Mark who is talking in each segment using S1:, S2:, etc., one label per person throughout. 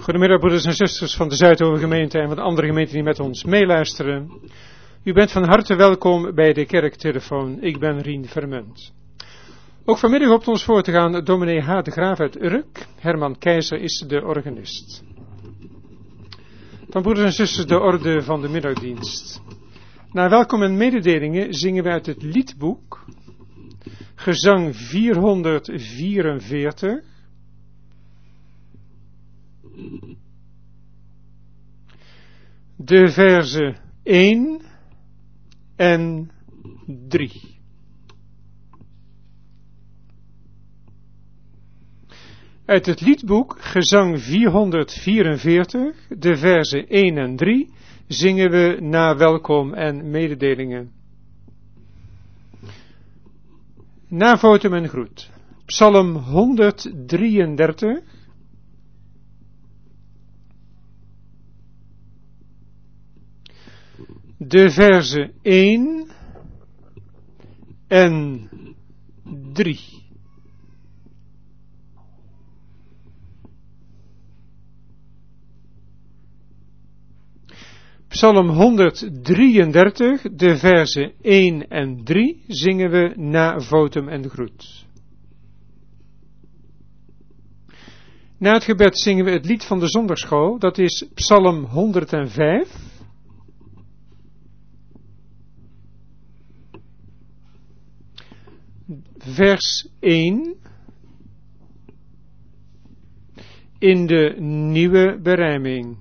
S1: Goedemiddag broeders en zusters van de Zuidhoven-gemeente en van de andere gemeenten die met ons meeluisteren. U bent van harte welkom bij de kerktelefoon. Ik ben Rien Vermunt. Ook vanmiddag hoopt ons voor te gaan dominee H. de Graaf uit Urk. Herman Keizer is de organist. Van broeders en zusters de orde van de middagdienst. Na welkom en mededelingen zingen we uit het liedboek Gezang 444. De verzen 1 en 3. Uit het liedboek Gezang 444, de verzen 1 en 3, zingen we na welkom en mededelingen. Na votum en groet. Psalm 133. De verzen 1 en 3. Psalm 133, de verzen 1 en 3 zingen we na votum en groet. Na het gebed zingen we het lied van de zondagschool, dat is Psalm 105. Vers 1 in de nieuwe berijming.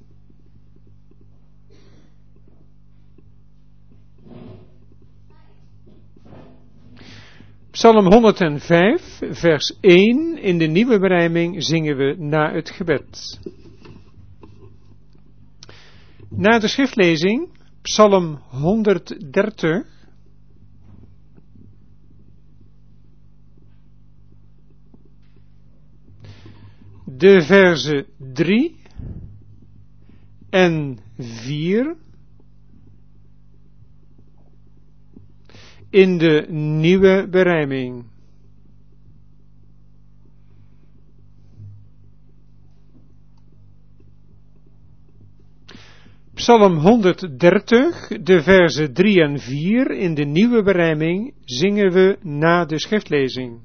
S1: Psalm 105, vers 1 in de nieuwe berijming zingen we na het gebed. Na de schriftlezing, Psalm 130. De verzen 3 en 4 in de nieuwe berijming. Psalm 130, de verzen 3 en 4 in de nieuwe berijming zingen we na de schriftlezing.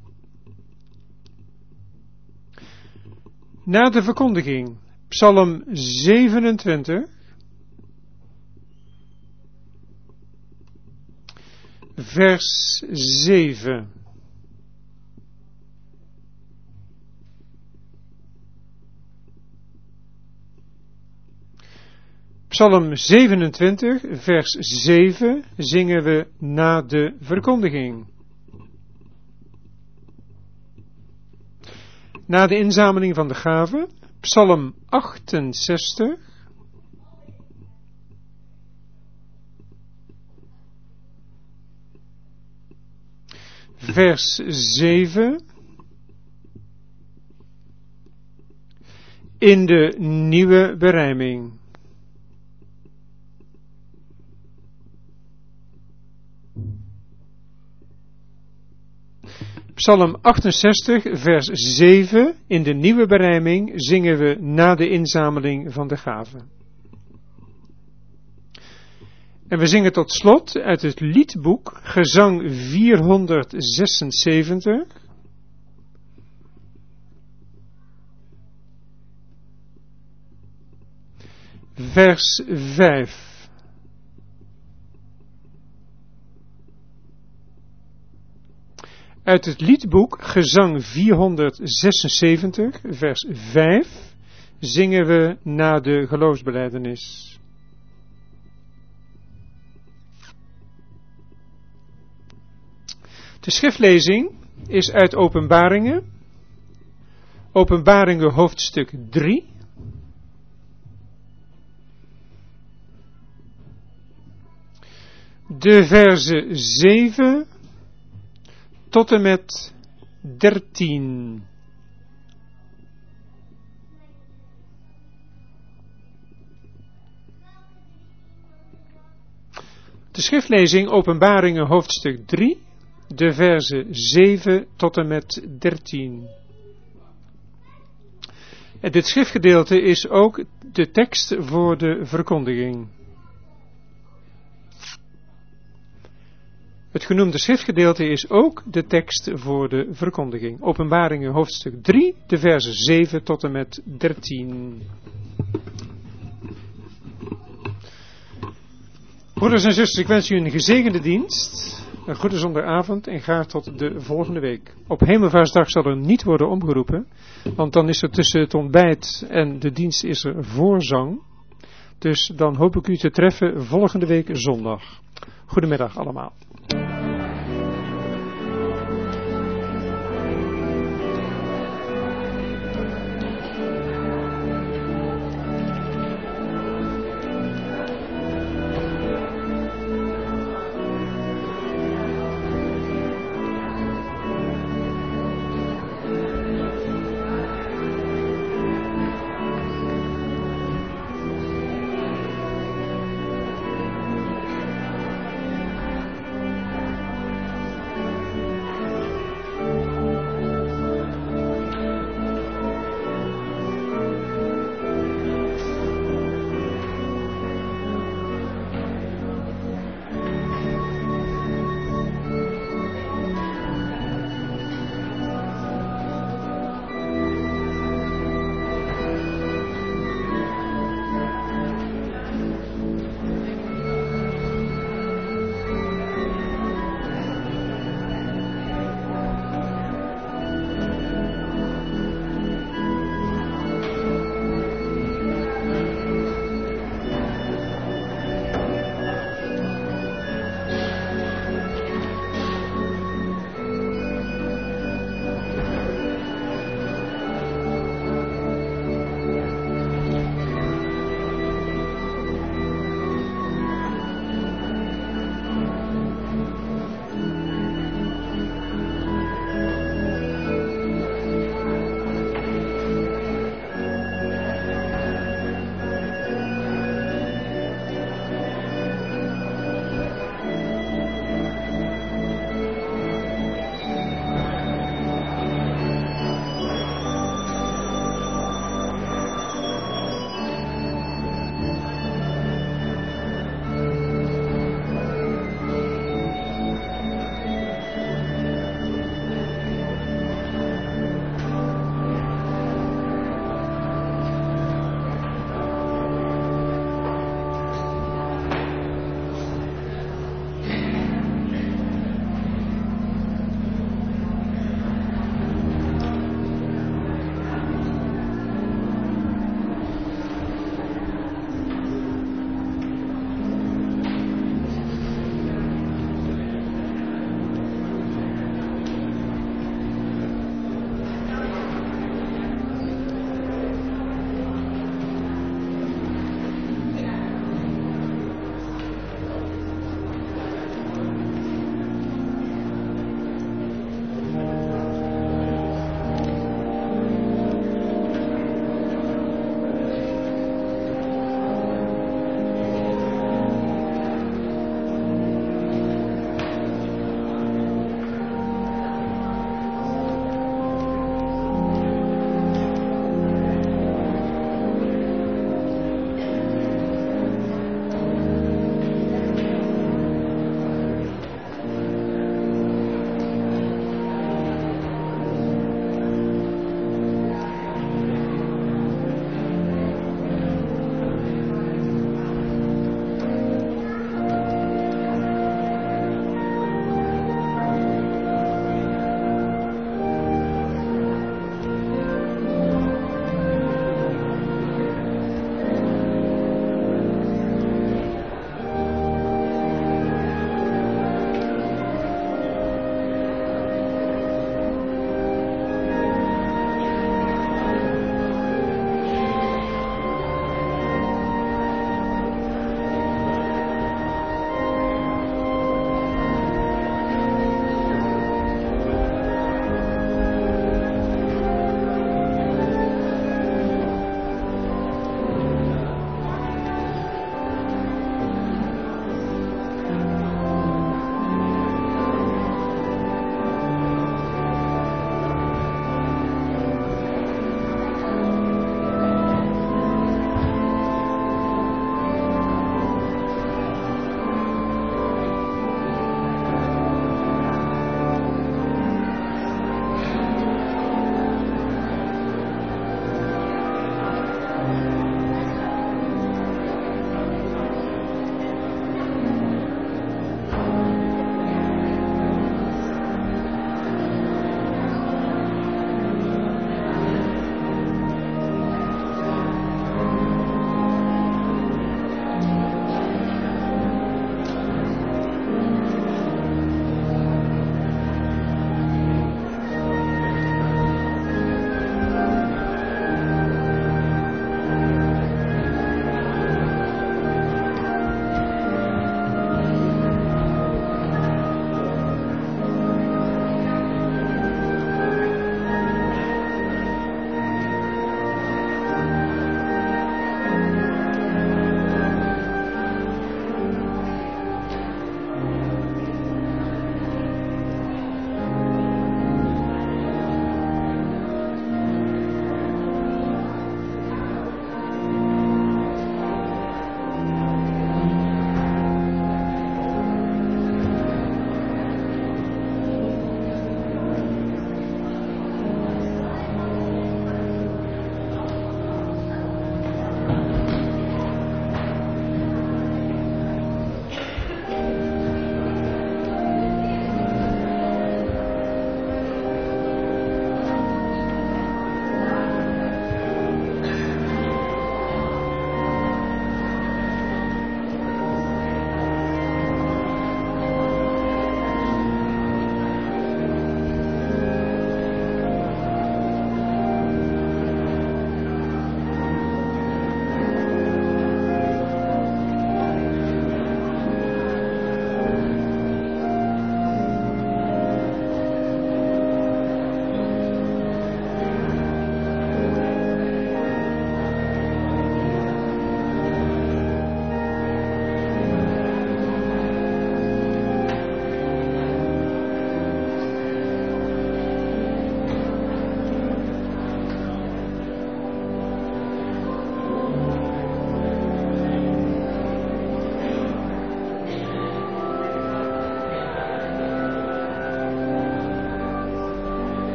S1: Na de verkondiging, Psalm 27, vers 7. Psalm 27, vers 7 zingen we na de verkondiging. Na de inzameling van de gaven, Psalm 68, vers 7, in de nieuwe berijming. Psalm 68, vers 7, in de nieuwe berijming zingen we na de inzameling van de gaven. En we zingen tot slot uit het liedboek Gezang 476, vers 5. Uit het liedboek Gezang 476, vers 5, zingen we na de geloofsbelijdenis. De schriftlezing is uit Openbaringen, Openbaringen hoofdstuk 3, de verzen 7 tot en met 13. De schriftlezing Openbaringen hoofdstuk 3, de verzen 7 tot en met 13. En dit schriftgedeelte is ook de tekst voor de verkondiging. Het genoemde schriftgedeelte is ook de tekst voor de verkondiging. Openbaringen hoofdstuk 3, de versen 7 tot en met 13. Broeders en zusters, ik wens u een gezegende dienst, een goede zondagavond en graag tot de volgende week. Op Hemelvaartsdag zal er niet worden omgeroepen, want dan is er tussen het ontbijt en de dienst is er voorzang. Dus dan hoop ik u te treffen volgende week zondag. Goedemiddag allemaal.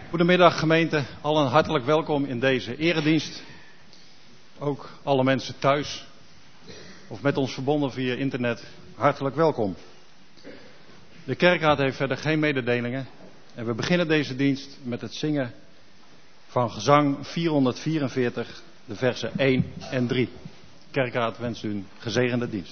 S2: Goedemiddag gemeente, allen hartelijk welkom in deze eredienst. Ook alle mensen thuis of met ons verbonden via internet, hartelijk welkom. De kerkraad heeft verder geen mededelingen en we beginnen deze dienst met het zingen van gezang 444, de versen 1 en 3. De kerkraad wenst u een gezegende dienst.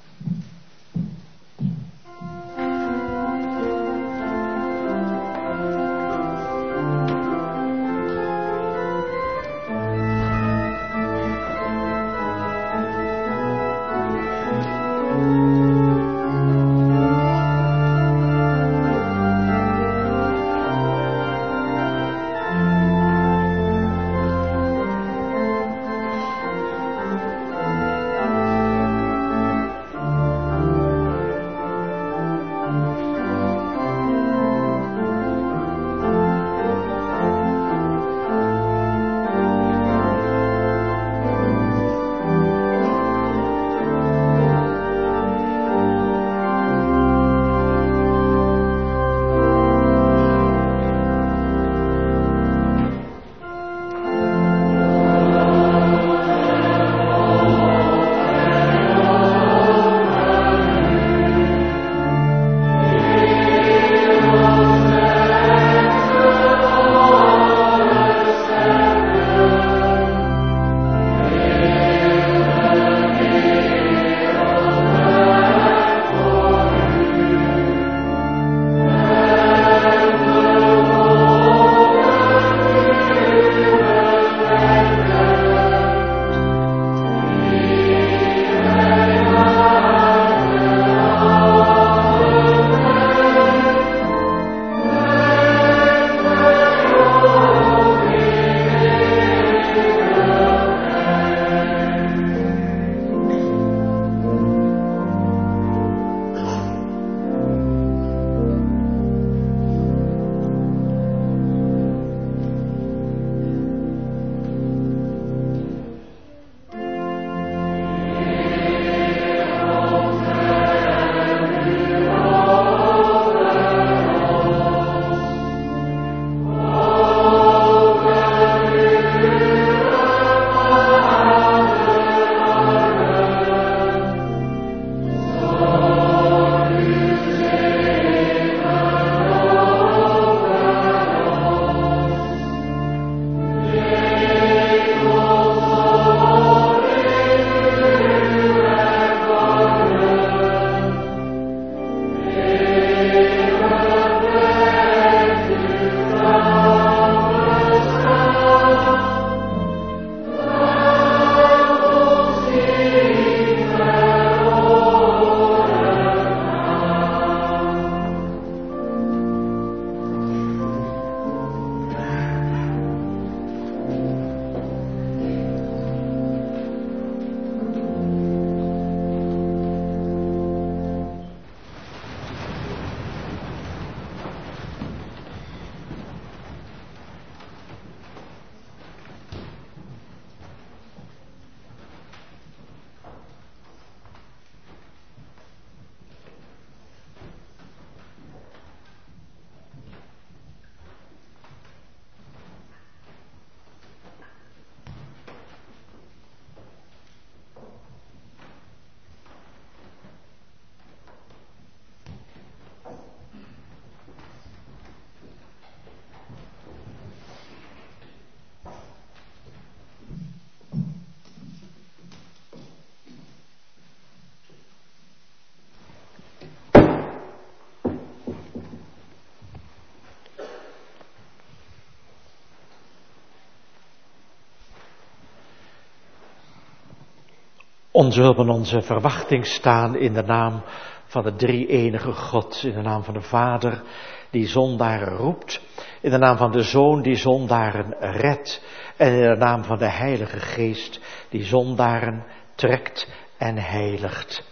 S3: Onze hulp en onze verwachting staan in de naam van de drie-enige God, in de naam van de Vader die zondaren roept, in de naam van de Zoon die zondaren redt en in de naam van de Heilige Geest die zondaren trekt en heiligt.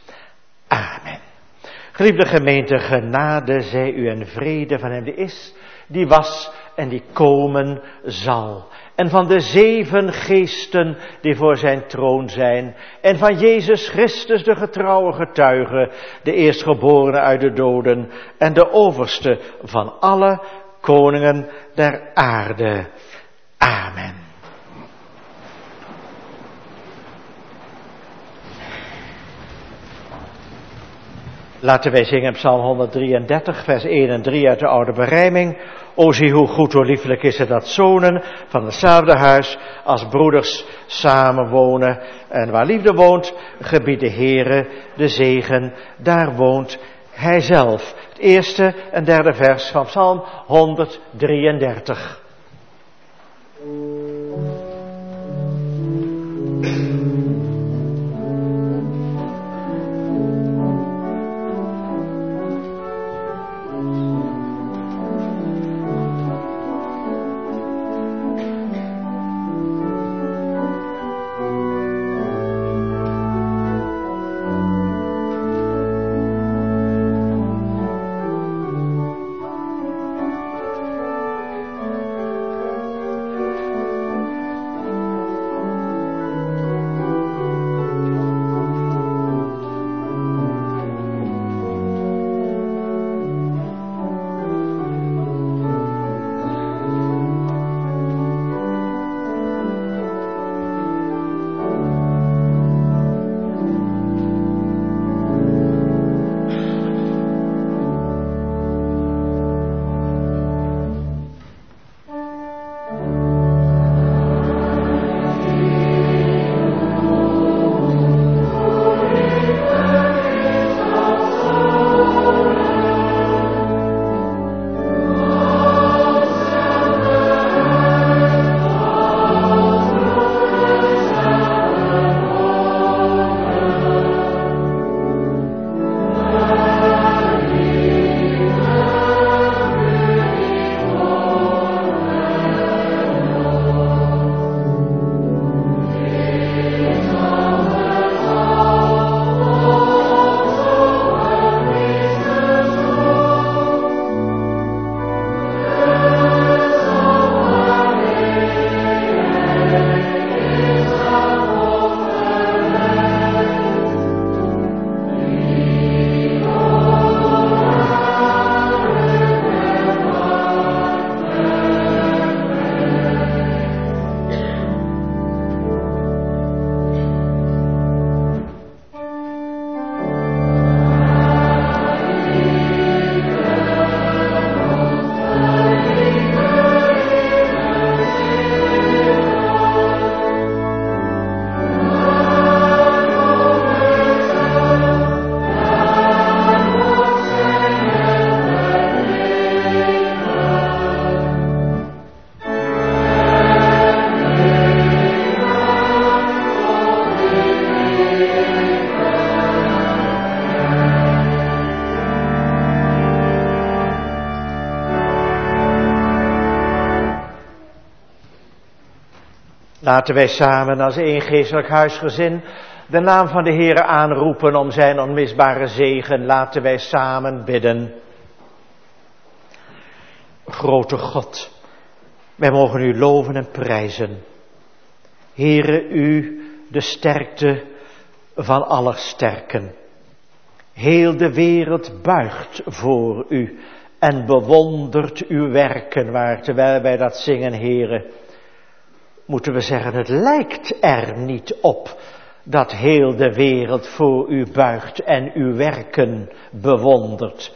S3: Amen. Geliefde gemeente, genade zij u en vrede van hem die is, die was en die komen zal. En van de 7 geesten die voor zijn troon zijn. En van Jezus Christus, de getrouwe getuige, de eerstgeborene uit de doden. En de overste van alle koningen der aarde. Amen. Laten wij zingen Psalm 133, vers 1 en 3 uit de oude berijming. O zie hoe goed, hoe lieflijk is het dat zonen van hetzelfde huis als broeders samenwonen. En waar liefde woont, gebiedt de Heere de zegen, daar woont Hij zelf. Het eerste en derde vers van Psalm 133. Laten wij samen als één geestelijk huisgezin de naam van de Heere aanroepen om zijn onmisbare zegen. Laten wij samen bidden. Grote God, wij mogen u loven en prijzen. Heere, u de sterkte van alle sterken. Heel de wereld buigt voor u en bewondert uw werken, waar terwijl wij dat zingen, Heere, moeten we zeggen, het lijkt er niet op dat heel de wereld voor u buigt en uw werken bewondert.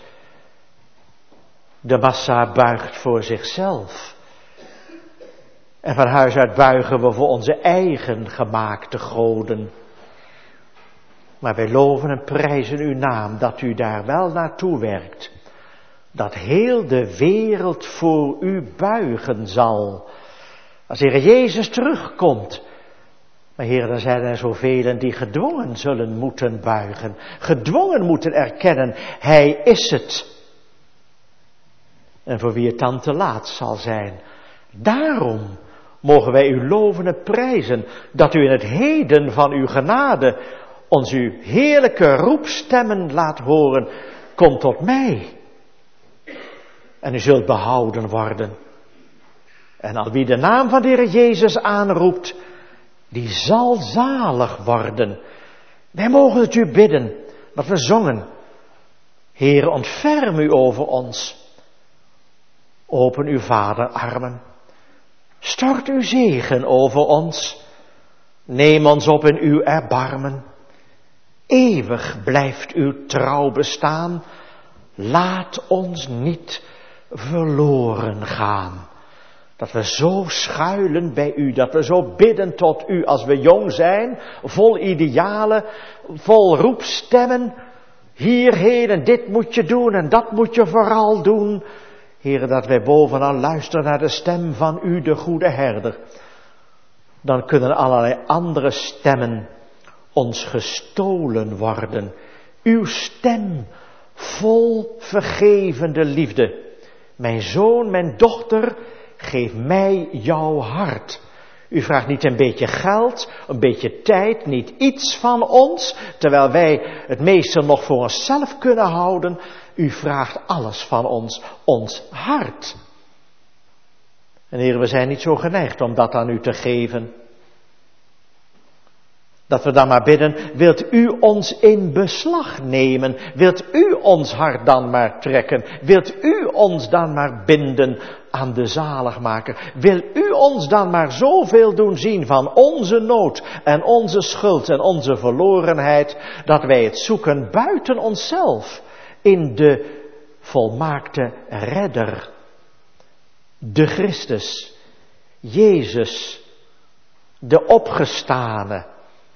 S3: De massa buigt voor zichzelf. En van huis uit buigen we voor onze eigen gemaakte goden. Maar wij loven en prijzen uw naam dat u daar wel naartoe werkt. Dat heel de wereld voor u buigen zal. Als Heer Jezus terugkomt. Maar Heer, dan zijn er zoveel die gedwongen zullen moeten buigen. Gedwongen moeten erkennen, Hij is het. En voor wie het dan te laat zal zijn. Daarom mogen wij u loven en prijzen, dat u in het heden van uw genade ons uw heerlijke roepstemmen laat horen. Kom tot mij. En u zult behouden worden. En al wie de naam van de Heer Jezus aanroept, die zal zalig worden. Wij mogen het u bidden, wat we zongen. Heer, ontferm u over ons. Open uw vaderarmen. Stort uw zegen over ons. Neem ons op in uw erbarmen. Eeuwig blijft uw trouw bestaan. Laat ons niet verloren gaan. Dat we zo schuilen bij u, dat we zo bidden tot u als we jong zijn, vol idealen, vol roepstemmen. Hierheen en dit moet je doen en dat moet je vooral doen. Heere, dat wij bovenal luisteren naar de stem van u, de goede herder. Dan kunnen allerlei andere stemmen ons gestolen worden. Uw stem vol vergevende liefde. Mijn zoon, mijn dochter, geef mij jouw hart. U vraagt niet een beetje geld, een beetje tijd, niet iets van ons, terwijl wij het meeste nog voor onszelf kunnen houden. U vraagt alles van ons hart. En Heer, we zijn niet zo geneigd om dat aan u te geven. Dat we dan maar bidden, wilt u ons in beslag nemen? Wilt u ons hart dan maar trekken? Wilt u ons dan maar binden aan de zaligmaker? Wil u ons dan maar zoveel doen zien van onze nood en onze schuld en onze verlorenheid, dat wij het zoeken buiten onszelf in de volmaakte redder, de Christus, Jezus, de opgestane,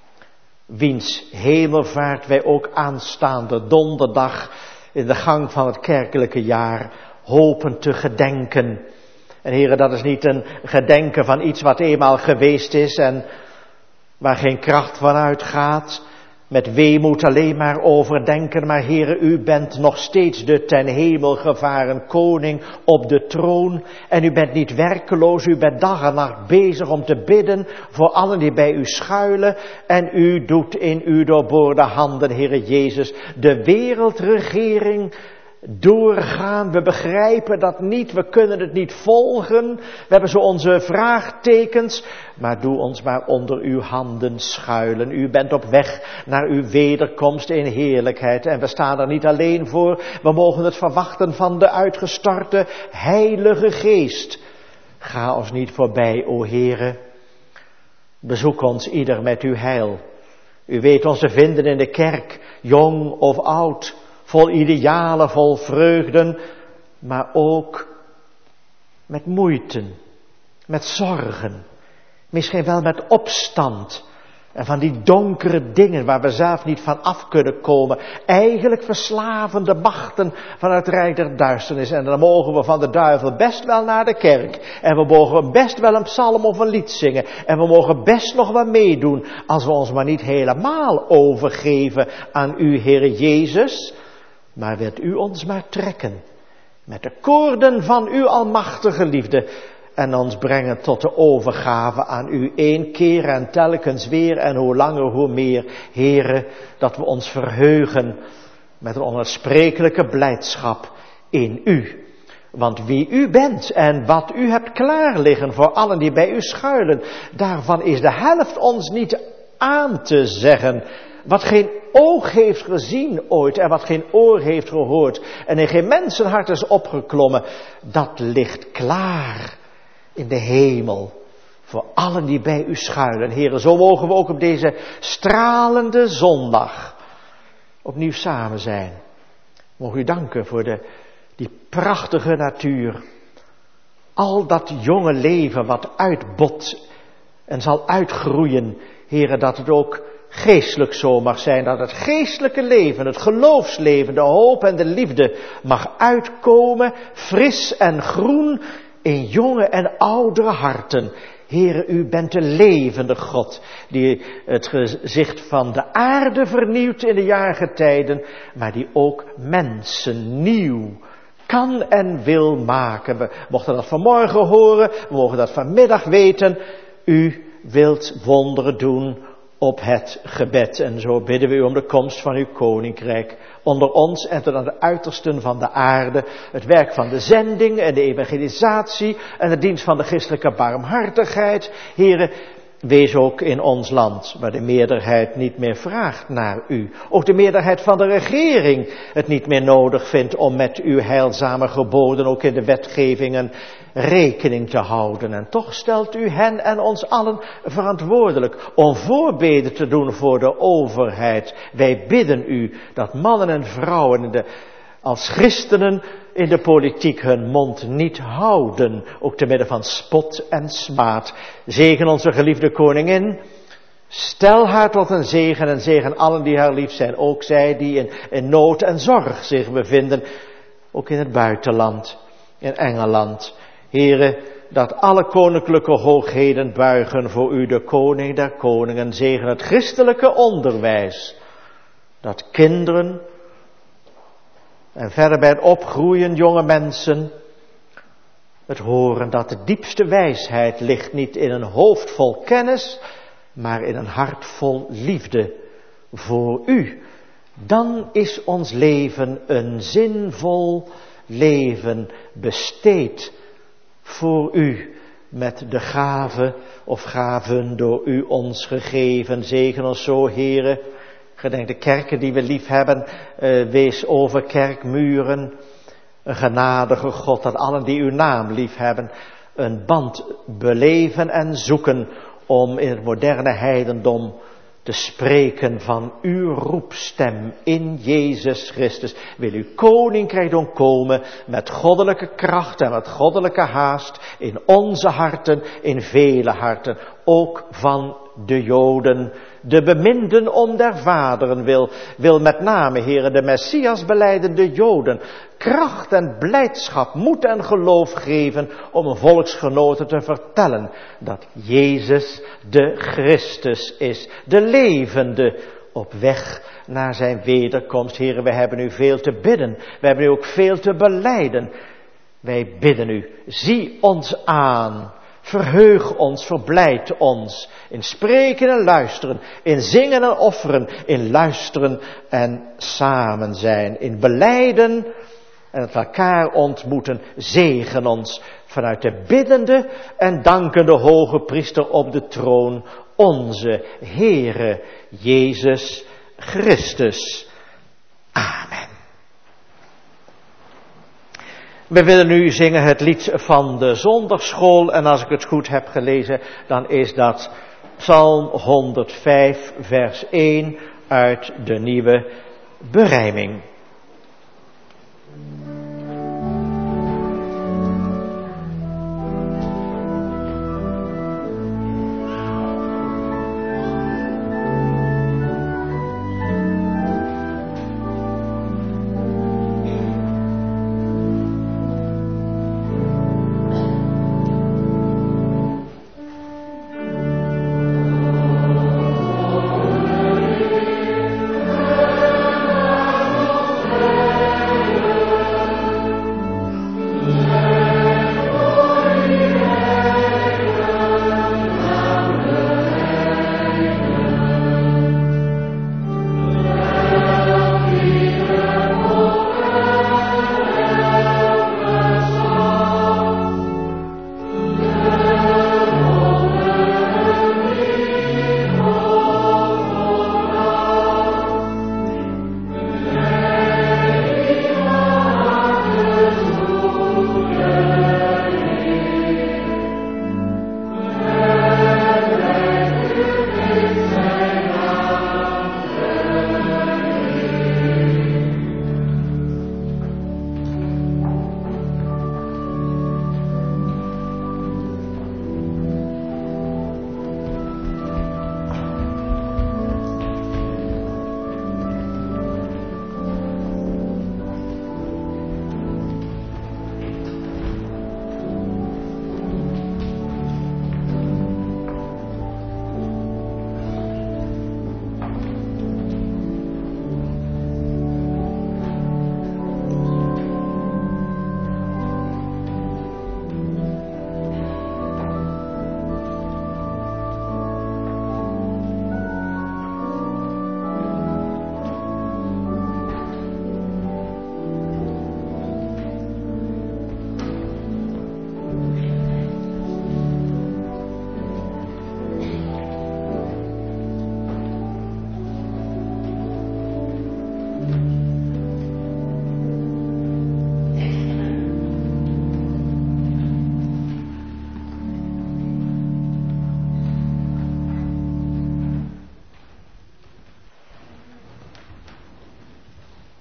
S3: wiens hemelvaart wij ook aanstaande donderdag in de gang van het kerkelijke jaar hopen te gedenken. En heren, dat is niet een gedenken van iets wat eenmaal geweest is en waar geen kracht van uitgaat, met weemoed alleen maar overdenken, maar heren, u bent nog steeds de ten hemel gevaren koning op de troon en u bent niet werkeloos, u bent dag en nacht bezig om te bidden voor allen die bij u schuilen en u doet in uw doorboorde handen, Heere Jezus, de wereldregering doorgaan. We begrijpen dat niet, we kunnen het niet volgen, we hebben zo onze vraagtekens, maar doe ons maar onder uw handen schuilen. U bent op weg naar uw wederkomst in heerlijkheid en we staan er niet alleen voor, we mogen het verwachten van de uitgestorte Heilige Geest. Ga ons niet voorbij, o Heere, bezoek ons ieder met uw heil. U weet ons te vinden in de kerk, jong of oud, vol idealen, vol vreugden, maar ook met moeite, met zorgen, misschien wel met opstand en van die donkere dingen waar we zelf niet van af kunnen komen. Eigenlijk verslavende machten van het rijk der duisternis. En dan mogen we van de duivel best wel naar de kerk. En we mogen best wel een psalm of een lied zingen. En we mogen best nog wat meedoen als we ons maar niet helemaal overgeven aan u, Heere Jezus. Maar wilt u ons maar trekken met de koorden van uw almachtige liefde en ons brengen tot de overgave aan u één keer en telkens weer en hoe langer hoe meer, Heere, dat we ons verheugen met een onuitsprekelijke blijdschap in u. Want wie u bent en wat u hebt klaar liggen voor allen die bij u schuilen, daarvan is de helft ons niet aan te zeggen. Wat geen oog heeft gezien ooit en wat geen oor heeft gehoord en in geen mensenhart is opgeklommen, dat ligt klaar in de hemel voor allen die bij u schuilen. Heren, zo mogen we ook op deze stralende zondag opnieuw samen zijn. Mogen u danken voor die prachtige natuur. Al dat jonge leven wat uitbot en zal uitgroeien. Heren, dat het ook geestelijk zo mag zijn, dat het geestelijke leven, het geloofsleven, de hoop en de liefde mag uitkomen, fris en groen in jonge en oudere harten. Heere, u bent de levende God, die het gezicht van de aarde vernieuwt in de jaargetijden, maar die ook mensen nieuw kan en wil maken. We mochten dat vanmorgen horen, we mogen dat vanmiddag weten. U wilt wonderen doen op het gebed. En zo bidden we u om de komst van uw koninkrijk onder ons en tot aan de uitersten van de aarde. Het werk van de zending en de evangelisatie en de dienst van de christelijke barmhartigheid. Heren, wees ook in ons land, waar de meerderheid niet meer vraagt naar u. Ook de meerderheid van de regering het niet meer nodig vindt om met uw heilzame geboden ook in de wetgevingen rekening te houden. En toch stelt u hen en ons allen verantwoordelijk om voorbeden te doen voor de overheid. Wij bidden u dat mannen en vrouwen als christenen in de politiek hun mond niet houden, ook te midden van spot en smaad. Zegen onze geliefde koningin, stel haar tot een zegen en zegen allen die haar lief zijn, ook zij die in nood en zorg zich bevinden, ook in het buitenland, in Engeland. Here, dat alle koninklijke hoogheden buigen voor u, de koning der koningen. Zegen het christelijke onderwijs, dat kinderen en verder bij het opgroeien jonge mensen het horen dat de diepste wijsheid ligt niet in een hoofd vol kennis, maar in een hart vol liefde voor u. Dan is ons leven een zinvol leven, besteed voor u met de gave of gaven door u ons gegeven. Zegen ons zo, Heere. Gedenk de kerken die we lief hebben, wees over kerkmuren. Een genadige God, dat allen die uw naam lief hebben, een band beleven en zoeken om in het moderne heidendom te spreken van uw roepstem in Jezus Christus. Wil uw koninkrijk doen komen met goddelijke kracht en met goddelijke haast in onze harten, in vele harten, ook van de Joden, de beminden om der vaderen wil met name, Heere, de Messias belijdende Joden kracht en blijdschap, moed en geloof geven om een volksgenoten te vertellen dat Jezus de Christus is, de levende, op weg naar zijn wederkomst. Heere, wij hebben u veel te bidden, wij hebben u ook veel te belijden. Wij bidden u, zie ons aan. Verheug ons, verblijd ons in spreken en luisteren, in zingen en offeren, in luisteren en samen zijn, in belijden en het elkaar ontmoeten. Zegen ons vanuit de biddende en dankende hoge priester op de troon, onze Heere Jezus Christus. Amen. We willen nu zingen het lied van de zondagschool en als ik het goed heb gelezen, dan is dat Psalm 105 vers 1 uit de nieuwe berijming.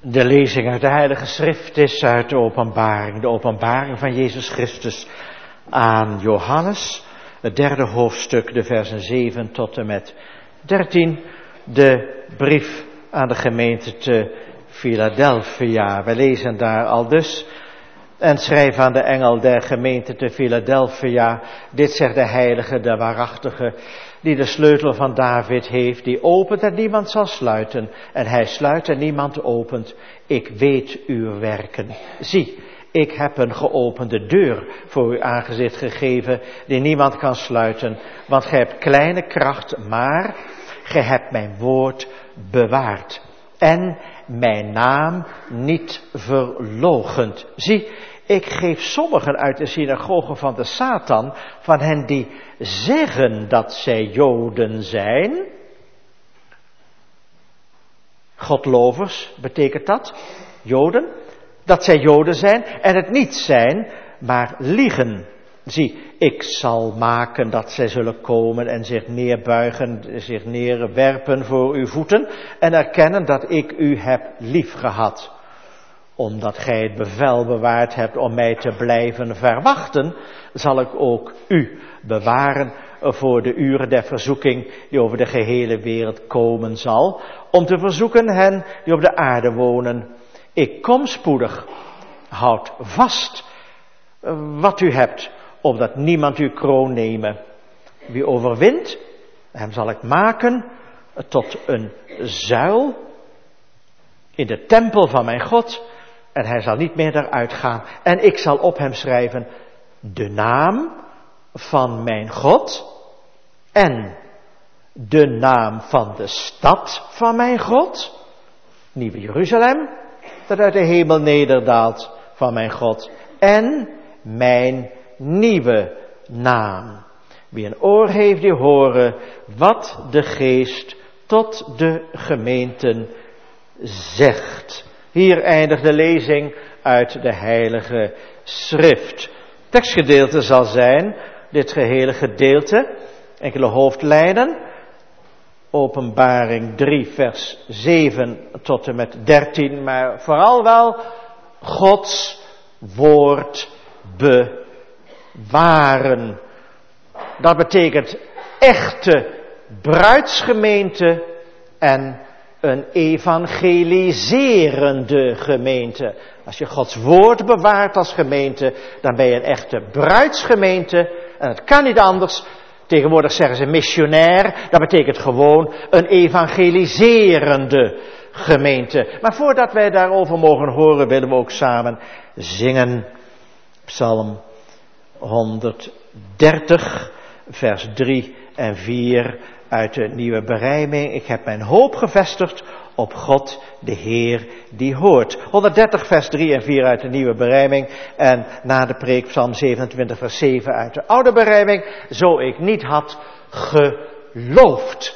S3: De lezing uit de Heilige Schrift is uit de openbaring van Jezus Christus aan Johannes, het 3e hoofdstuk, de versen 7 tot en met 13, de brief aan de gemeente te Philadelphia. We lezen daar aldus: en schrijf aan de engel der gemeente te Philadelphia, dit zegt de heilige, de waarachtige, die de sleutel van David heeft, die opent en niemand zal sluiten, en hij sluit en niemand opent. Ik weet uw werken. Zie, ik heb een geopende deur voor uw aangezicht gegeven, die niemand kan sluiten, want gij hebt kleine kracht, maar gij hebt mijn woord bewaard en mijn naam niet verloochend. Zie, ik geef sommigen uit de synagoge van de Satan, van hen die zeggen dat zij Joden zijn. Godlovers betekent dat, Joden, dat zij Joden zijn en het niet zijn, maar liegen. Zie, ik zal maken dat zij zullen komen en zich neerbuigen, zich neerwerpen voor uw voeten en erkennen dat ik u heb liefgehad. Omdat gij het bevel bewaard hebt om mij te blijven verwachten, zal ik ook u bewaren voor de uren der verzoeking die over de gehele wereld komen zal, om te verzoeken hen die op de aarde wonen. Ik kom spoedig, houd vast wat u hebt, opdat niemand uw kroon nemen. Wie overwint, hem zal ik maken tot een zuil in de tempel van mijn God, en hij zal niet meer eruit gaan. En ik zal op hem schrijven de naam van mijn God en de naam van de stad van mijn God, Nieuwe Jeruzalem, dat uit de hemel nederdaalt van mijn God, en mijn nieuwe naam. Wie een oor heeft, die horen wat de Geest tot de gemeenten zegt. Hier eindigt de lezing uit de Heilige Schrift. Tekstgedeelte zal zijn, dit gehele gedeelte, enkele hoofdlijnen. Openbaring 3 vers 7 tot en met 13, maar vooral wel Gods woord bewaren. Dat betekent echte bruidsgemeente en een evangeliserende gemeente. Als je Gods woord bewaart als gemeente, dan ben je een echte bruidsgemeente. En het kan niet anders. Tegenwoordig zeggen ze missionair. Dat betekent gewoon een evangeliserende gemeente. Maar voordat wij daarover mogen horen, willen we ook samen zingen. Psalm 130, vers 3 en 4 uit de Nieuwe Berijming. Ik heb mijn hoop gevestigd op God, de Heer die hoort. 130 vers 3 en 4 uit de Nieuwe Berijming. En na de preek Psalm 27 vers 7 uit de Oude Berijming. Zo ik niet had geloofd.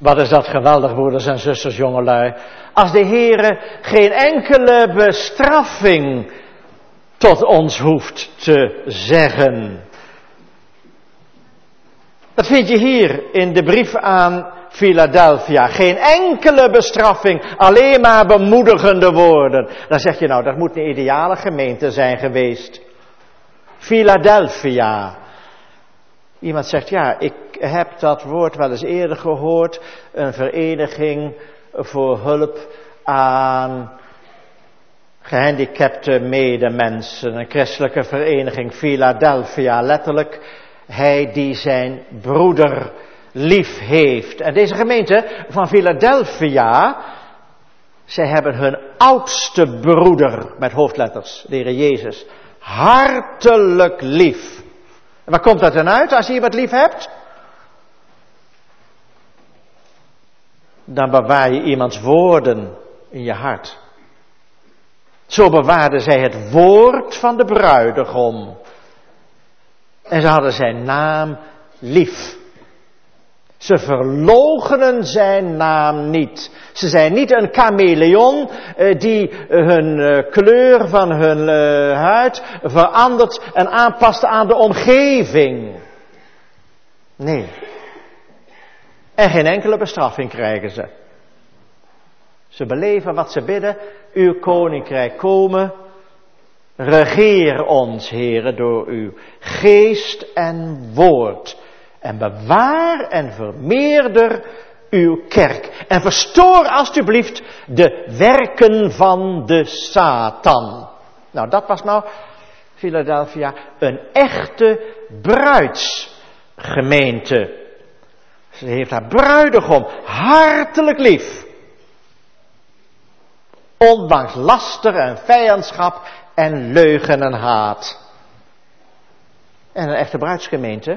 S3: Wat is dat geweldig, broeders en zusters, jongelui. Als de Heere geen enkele bestraffing tot ons hoeft te zeggen. Dat vind je hier in de brief aan Philadelphia. Geen enkele bestraffing, alleen maar bemoedigende woorden. Dan zeg je nou, dat moet een ideale gemeente zijn geweest. Philadelphia. Iemand zegt, ja, ik heb dat woord wel eens eerder gehoord. Een vereniging voor hulp aan gehandicapte medemensen. Een christelijke vereniging, Philadelphia. Letterlijk, hij die zijn broeder lief heeft. En deze gemeente van Philadelphia, zij hebben hun oudste broeder, met hoofdletters, de Heer Jezus, hartelijk lief. En waar komt dat dan uit als je iemand lief hebt? Dan bewaar je iemands woorden in je hart. Zo bewaarden zij het woord van de bruidegom. En ze hadden zijn naam lief. Ze verloochenen zijn naam niet. Ze zijn niet een chameleon die hun kleur van hun huid verandert en aanpast aan de omgeving. Nee. En geen enkele bestraffing krijgen ze. Ze beleven wat ze bidden. Uw koninkrijk komen. Regeer ons, Heere, door uw geest en woord. En bewaar en vermeerder uw kerk. En verstoor alstublieft de werken van de Satan. Nou, dat was nou, Philadelphia, een echte bruidsgemeente. Ze heeft haar bruidegom hartelijk lief. Ondanks laster en vijandschap en leugen en haat. En een echte bruidsgemeente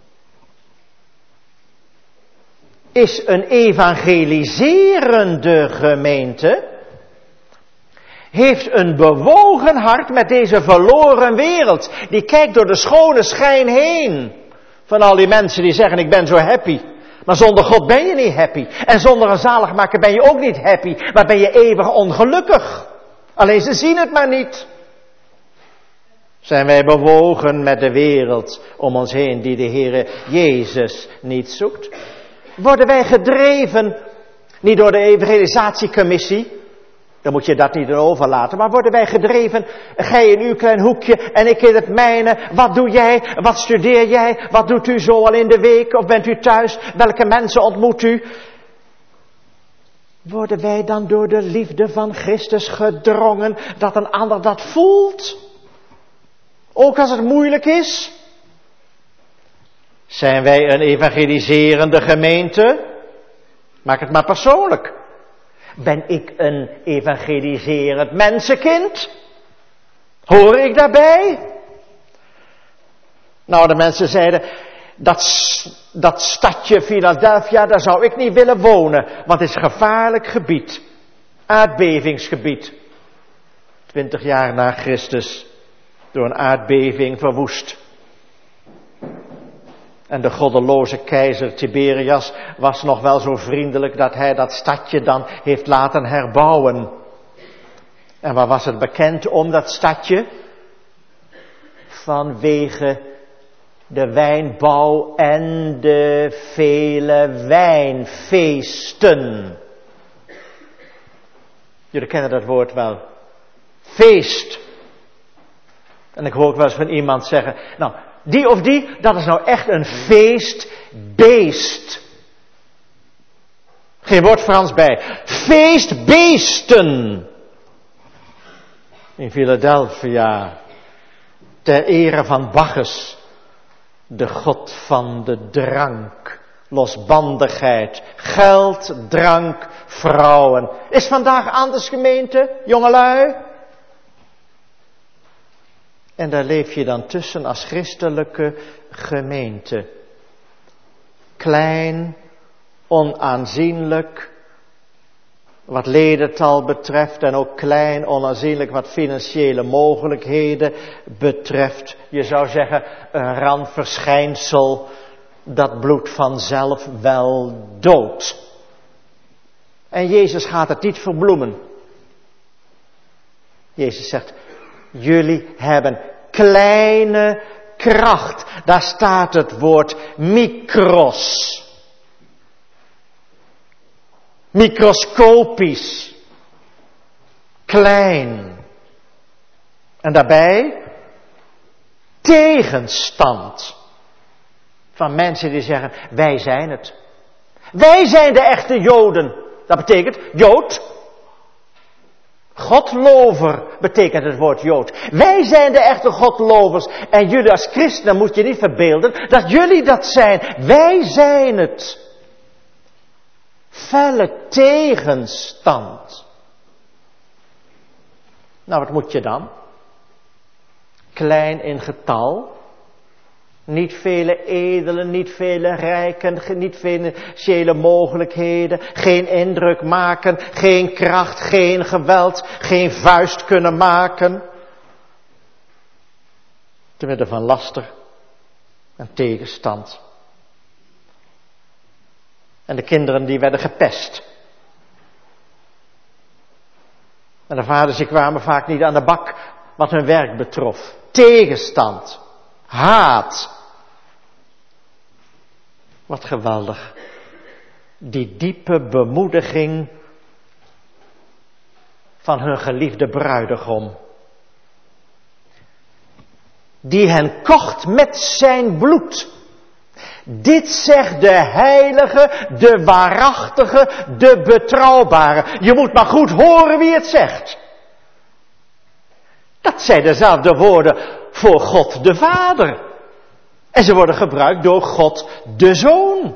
S3: is een evangeliserende gemeente, heeft een bewogen hart met deze verloren wereld. Die kijkt door de schone schijn heen van al die mensen die zeggen, ik ben zo happy. Maar zonder God ben je niet happy. En zonder een zaligmaker ben je ook niet happy. Maar ben je eeuwig ongelukkig. Alleen ze zien het maar niet. Zijn wij bewogen met de wereld om ons heen die de Heere Jezus niet zoekt? Worden wij gedreven, niet door de evangelisatiecommissie, dan moet je dat niet overlaten, maar worden wij gedreven, gij in uw klein hoekje en ik in het mijne, wat doe jij, wat studeer jij, wat doet u zo al in de week, of bent u thuis, welke mensen ontmoet u? Worden wij dan door de liefde van Christus gedrongen, dat een ander dat voelt? Ook als het moeilijk is? Zijn wij een evangeliserende gemeente? Maak het maar persoonlijk. Ben ik een evangeliserend mensenkind? Hoor ik daarbij? Nou, de mensen zeiden, dat stadje Philadelphia, daar zou ik niet willen wonen, want het is een gevaarlijk gebied. Aardbevingsgebied. 20 jaar na Christus, door een aardbeving verwoest. En de goddeloze keizer Tiberias was nog wel zo vriendelijk dat hij dat stadje dan heeft laten herbouwen. En waar was het bekend om dat stadje? Vanwege de wijnbouw en de vele wijnfeesten. Jullie kennen dat woord wel. Feest. En ik hoor ook wel eens van iemand zeggen, nou, die of die, dat is nou echt een feestbeest. Geen woord Frans bij. Feestbeesten. In Philadelphia, ter ere van Bacchus, de god van de drank, losbandigheid, geld, drank, vrouwen. Is vandaag anders, gemeente, jongelui? En daar leef je dan tussen als christelijke gemeente. Klein, onaanzienlijk, wat ledental betreft en ook klein, onaanzienlijk wat financiële mogelijkheden betreft. Je zou zeggen, een randverschijnsel, dat bloedt vanzelf wel dood. En Jezus gaat het niet verbloemen. Jezus zegt, jullie hebben kleine kracht. Daar staat het woord mikros. Microscopisch. Klein. En daarbij tegenstand van mensen die zeggen, wij zijn het. Wij zijn de echte Joden. Dat betekent Jood. Godlover betekent het woord Jood. Wij zijn de echte Godlovers. En jullie als christenen moet je niet verbeelden dat jullie dat zijn. Wij zijn het. Felle tegenstand. Nou, wat moet je dan? Klein in getal. Niet vele edelen, niet vele rijken, niet financiële mogelijkheden. Geen indruk maken, geen kracht, geen geweld, geen vuist kunnen maken. Te midden van laster en tegenstand. En de kinderen die werden gepest. En de vaders die kwamen vaak niet aan de bak wat hun werk betrof. Tegenstand. Haat. Wat geweldig. Die diepe bemoediging van hun geliefde bruidegom. Die hen kocht met zijn bloed. Dit zegt de heilige, de waarachtige, de betrouwbare. Je moet maar goed horen wie het zegt. Dat zijn dezelfde woorden voor God de Vader. En ze worden gebruikt door God de Zoon.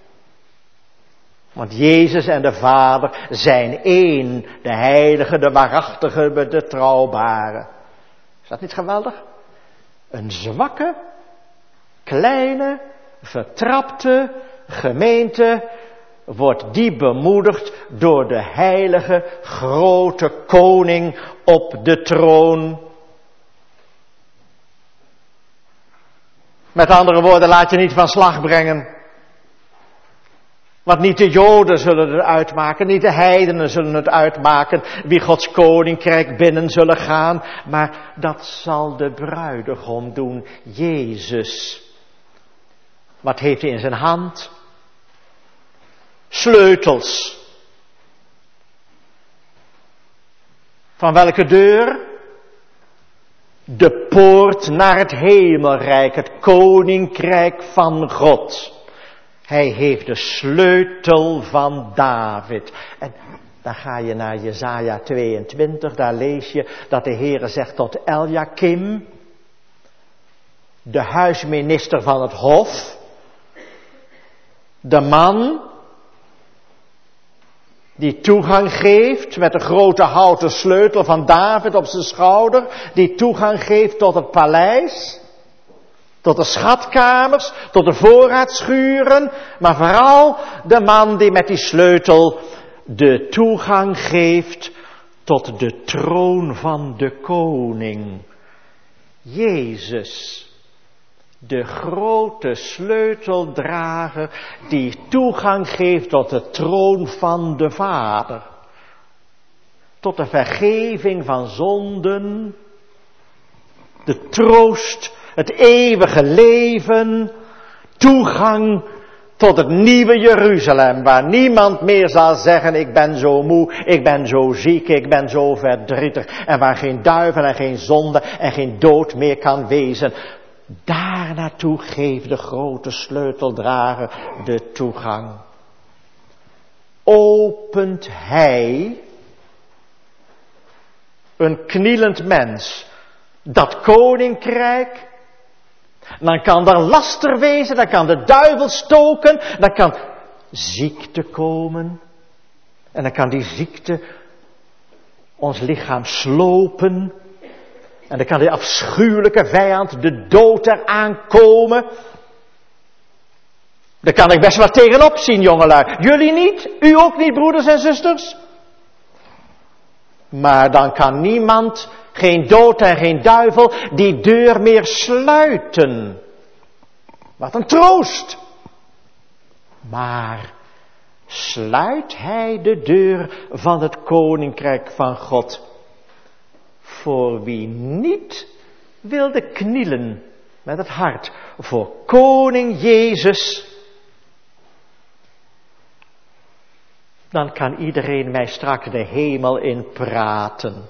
S3: Want Jezus en de Vader zijn één. De heilige, de waarachtige, de betrouwbare. Is dat niet geweldig? Een zwakke, kleine, vertrapte gemeente wordt die bemoedigd door de heilige, grote koning op de troon. Met andere woorden, laat je niet van slag brengen. Want niet de Joden zullen het uitmaken, niet de heidenen zullen het uitmaken, wie Gods koninkrijk binnen zullen gaan. Maar dat zal de bruidegom doen, Jezus. Wat heeft hij in zijn hand? Sleutels. Van welke deur? De poort naar het hemelrijk, het koninkrijk van God. Hij heeft de sleutel van David. En dan ga je naar Jesaja 22, daar lees je dat de Heere zegt tot Eljakim, de huisminister van het hof, de man die toegang geeft met de grote houten sleutel van David op zijn schouder, die toegang geeft tot het paleis, tot de schatkamers, tot de voorraadschuren, maar vooral de man die met die sleutel de toegang geeft tot de troon van de koning. Jezus. De grote sleuteldrager die toegang geeft tot de troon van de Vader. Tot de vergeving van zonden. De troost, het eeuwige leven. Toegang tot het nieuwe Jeruzalem. Waar niemand meer zal zeggen, ik ben zo moe, ik ben zo ziek, ik ben zo verdrietig. En waar geen duivel en geen zonde en geen dood meer kan wezen. Daar naartoe geeft de grote sleuteldrager de toegang. Opent hij, een knielend mens, dat koninkrijk, dan kan er laster wezen, dan kan de duivel stoken, dan kan ziekte komen. En dan kan die ziekte ons lichaam slopen. En dan kan die afschuwelijke vijand, de dood, eraan komen. Daar kan ik best wel tegenop zien, jongelui. Jullie niet? U ook niet, broeders en zusters? Maar dan kan niemand, geen dood en geen duivel, die deur meer sluiten. Wat een troost. Maar sluit hij de deur van het koninkrijk van God voor wie niet wilde knielen met het hart voor koning Jezus. Dan kan iedereen mij straks de hemel in praten.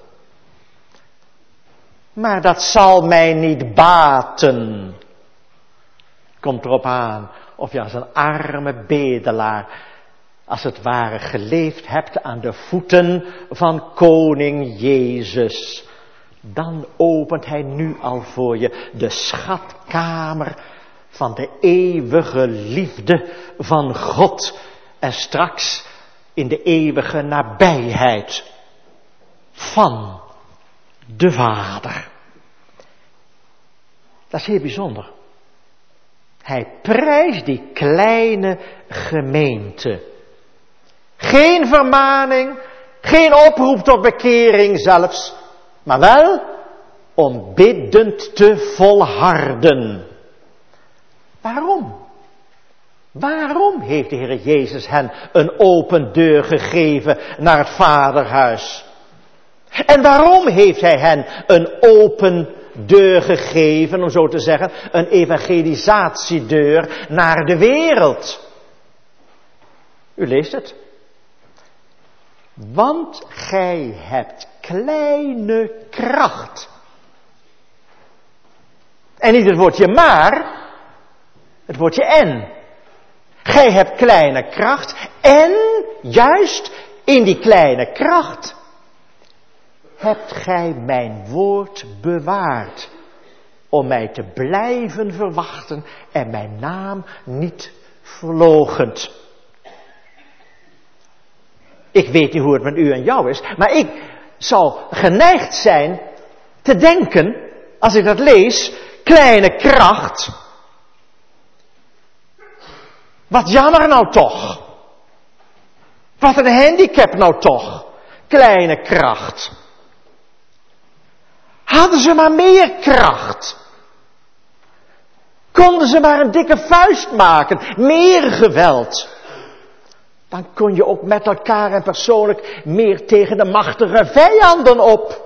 S3: Maar dat zal mij niet baten. Komt erop aan of je als een arme bedelaar, als het ware, geleefd hebt aan de voeten van koning Jezus. Dan opent hij nu al voor je de schatkamer van de eeuwige liefde van God. En straks in de eeuwige nabijheid van de Vader. Dat is heel bijzonder. Hij prijst die kleine gemeente. Geen vermaning, geen oproep tot bekering zelfs, maar wel om biddend te volharden. Waarom? Waarom heeft de Heer Jezus hen een open deur gegeven naar het Vaderhuis? En waarom heeft hij hen een open deur gegeven, om zo te zeggen, een evangelisatiedeur naar de wereld? U leest het. Want gij hebt kleine kracht. En niet het woordje maar, het woordje en. Gij hebt kleine kracht en juist in die kleine kracht hebt gij mijn woord bewaard om mij te blijven verwachten en mijn naam niet verloochent. Ik weet niet hoe het met u en jou is, maar ik zou geneigd zijn te denken, als ik dat lees, kleine kracht. Wat jammer nou toch. Wat een handicap nou toch. Kleine kracht. Hadden ze maar meer kracht. Konden ze maar een dikke vuist maken. Meer geweld. Dan kon je ook met elkaar en persoonlijk meer tegen de machtige vijanden op.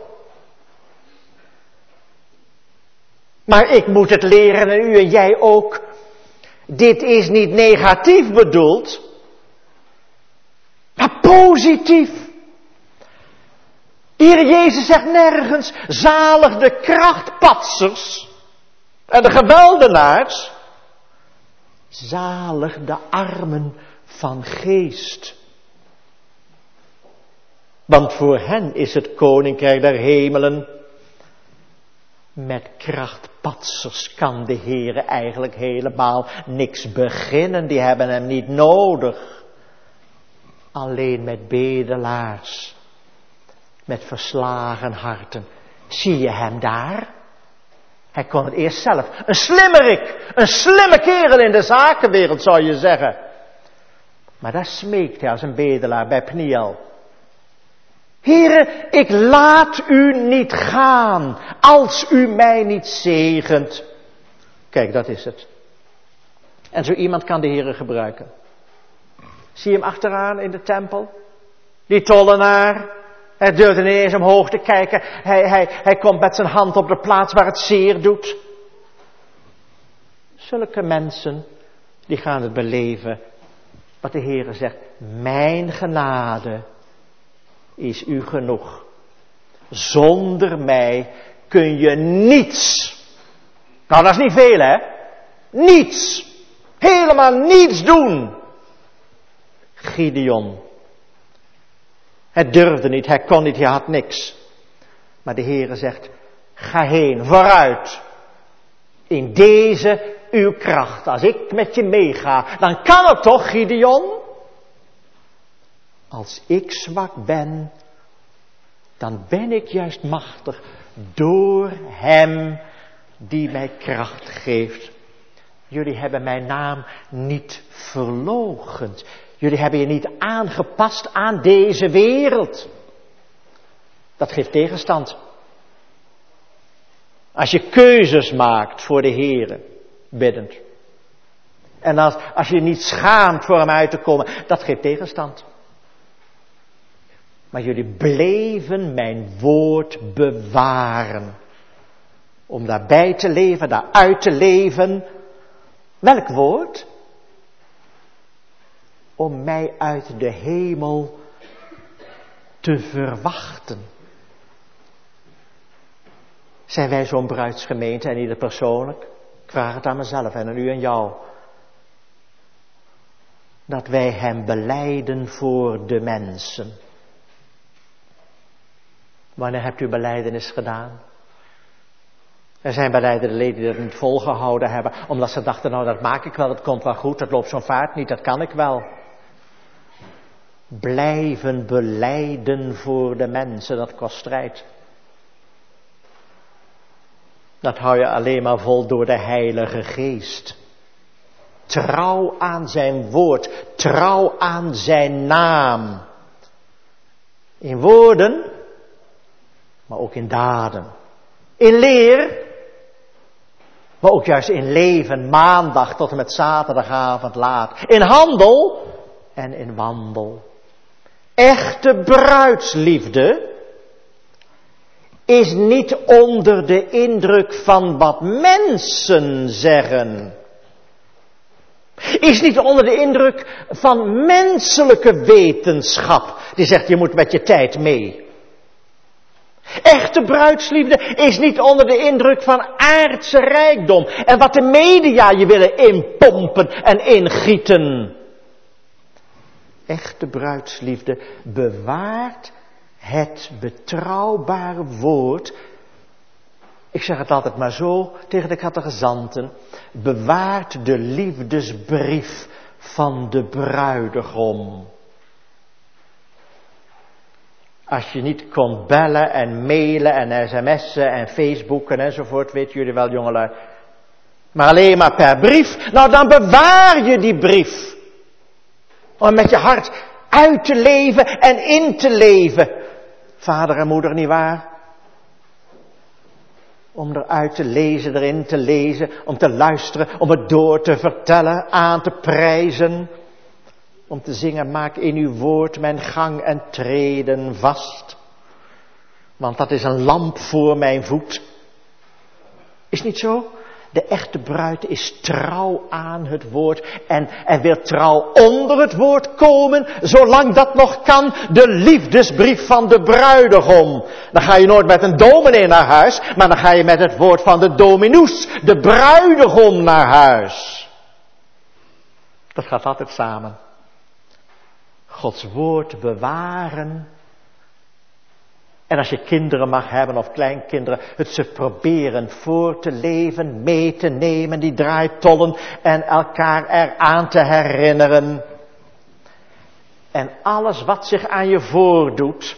S3: Maar ik moet het leren en u en jij ook. Dit is niet negatief bedoeld, maar positief. De Heer Jezus zegt nergens, zalig de krachtpatsers en de geweldenaars. Zalig de armen van geest. Want voor hen is het koninkrijk der hemelen. Met krachtpatsers kan de Heere eigenlijk helemaal niks beginnen. Die hebben hem niet nodig. Alleen met bedelaars. Met verslagen harten. Zie je hem daar? Hij kon het eerst zelf. Een slimmerik. Een slimme kerel in de zakenwereld zou je zeggen. Maar daar smeekt hij als een bedelaar bij Pniel. Heere, ik laat u niet gaan, als u mij niet zegent. Kijk, dat is het. En zo iemand kan de Heere gebruiken. Zie je hem achteraan in de tempel? Die tollenaar. Hij durft niet eens omhoog te kijken. Hij komt met zijn hand op de plaats waar het zeer doet. Zulke mensen, die gaan het beleven. Wat de Heere zegt, mijn genade is u genoeg. Zonder mij kun je niets. Nou, dat is niet veel, hè? Niets. Helemaal niets doen. Gideon. Hij durfde niet, hij kon niet, hij had niks. Maar de Heere zegt, ga heen, vooruit. In deze uw kracht. Als ik met je meega, dan kan het toch, Gideon? Als ik zwak ben, dan ben ik juist machtig door hem die mij kracht geeft. Jullie hebben mijn naam niet verloochend. Jullie hebben je niet aangepast aan deze wereld. Dat geeft tegenstand. Als je keuzes maakt voor de Heere, biddend. En als je niet schaamt voor hem uit te komen, dat geeft tegenstand. Maar jullie bleven mijn woord bewaren. Om daarbij te leven, daaruit te leven. Welk woord? Om mij uit de hemel te verwachten. Zijn wij zo'n bruidsgemeente en ieder persoonlijk? Ik vraag het aan mezelf en aan u en jou. Dat wij hem belijden voor de mensen. Wanneer hebt u belijdenis gedaan? Er zijn belijdende leden die dat niet volgehouden hebben, omdat ze dachten, nou dat maak ik wel, dat komt wel goed, dat loopt zo'n vaart niet, dat kan ik wel. Blijven belijden voor de mensen, dat kost strijd. Dat hou je alleen maar vol door de Heilige Geest. Trouw aan zijn woord, trouw aan zijn naam. In woorden, maar ook in daden. In leer, maar ook juist in leven, maandag tot en met zaterdagavond laat. In handel en in wandel. Echte bruidsliefde is niet onder de indruk van wat mensen zeggen. Is niet onder de indruk van menselijke wetenschap. Die zegt je moet met je tijd mee. Echte bruidsliefde is niet onder de indruk van aardse rijkdom. En wat de media je willen inpompen en ingieten. Echte bruidsliefde bewaart het betrouwbare woord. Ik zeg het altijd maar zo tegen de catechizanten. Bewaart de liefdesbrief van de bruidegom. Als je niet kon bellen en mailen en sms'en en facebooken enzovoort, weten jullie wel jongelui. Maar alleen maar per brief, nou dan bewaar je die brief. Om met je hart uit te leven en in te leven. Vader en moeder, nietwaar? Om eruit te lezen, erin te lezen, om te luisteren, om het door te vertellen, aan te prijzen. Om te zingen, maak in uw woord mijn gang en treden vast. Want dat is een lamp voor mijn voet. Is niet zo? De echte bruid is trouw aan het woord en wil trouw onder het woord komen, zolang dat nog kan, de liefdesbrief van de bruidegom. Dan ga je nooit met een dominee naar huis, maar dan ga je met het woord van de dominus, de bruidegom, naar huis. Dat gaat altijd samen. Gods woord bewaren. En als je kinderen mag hebben of kleinkinderen, het ze proberen voor te leven, mee te nemen, die draaitollen en elkaar eraan te herinneren. En alles wat zich aan je voordoet,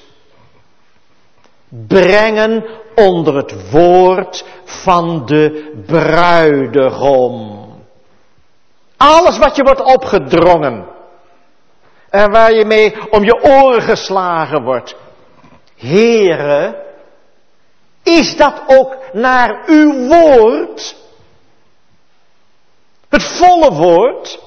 S3: brengen onder het woord van de bruidegom. Alles wat je wordt opgedrongen en waar je mee om je oren geslagen wordt. Heere, is dat ook naar uw woord? Het volle woord?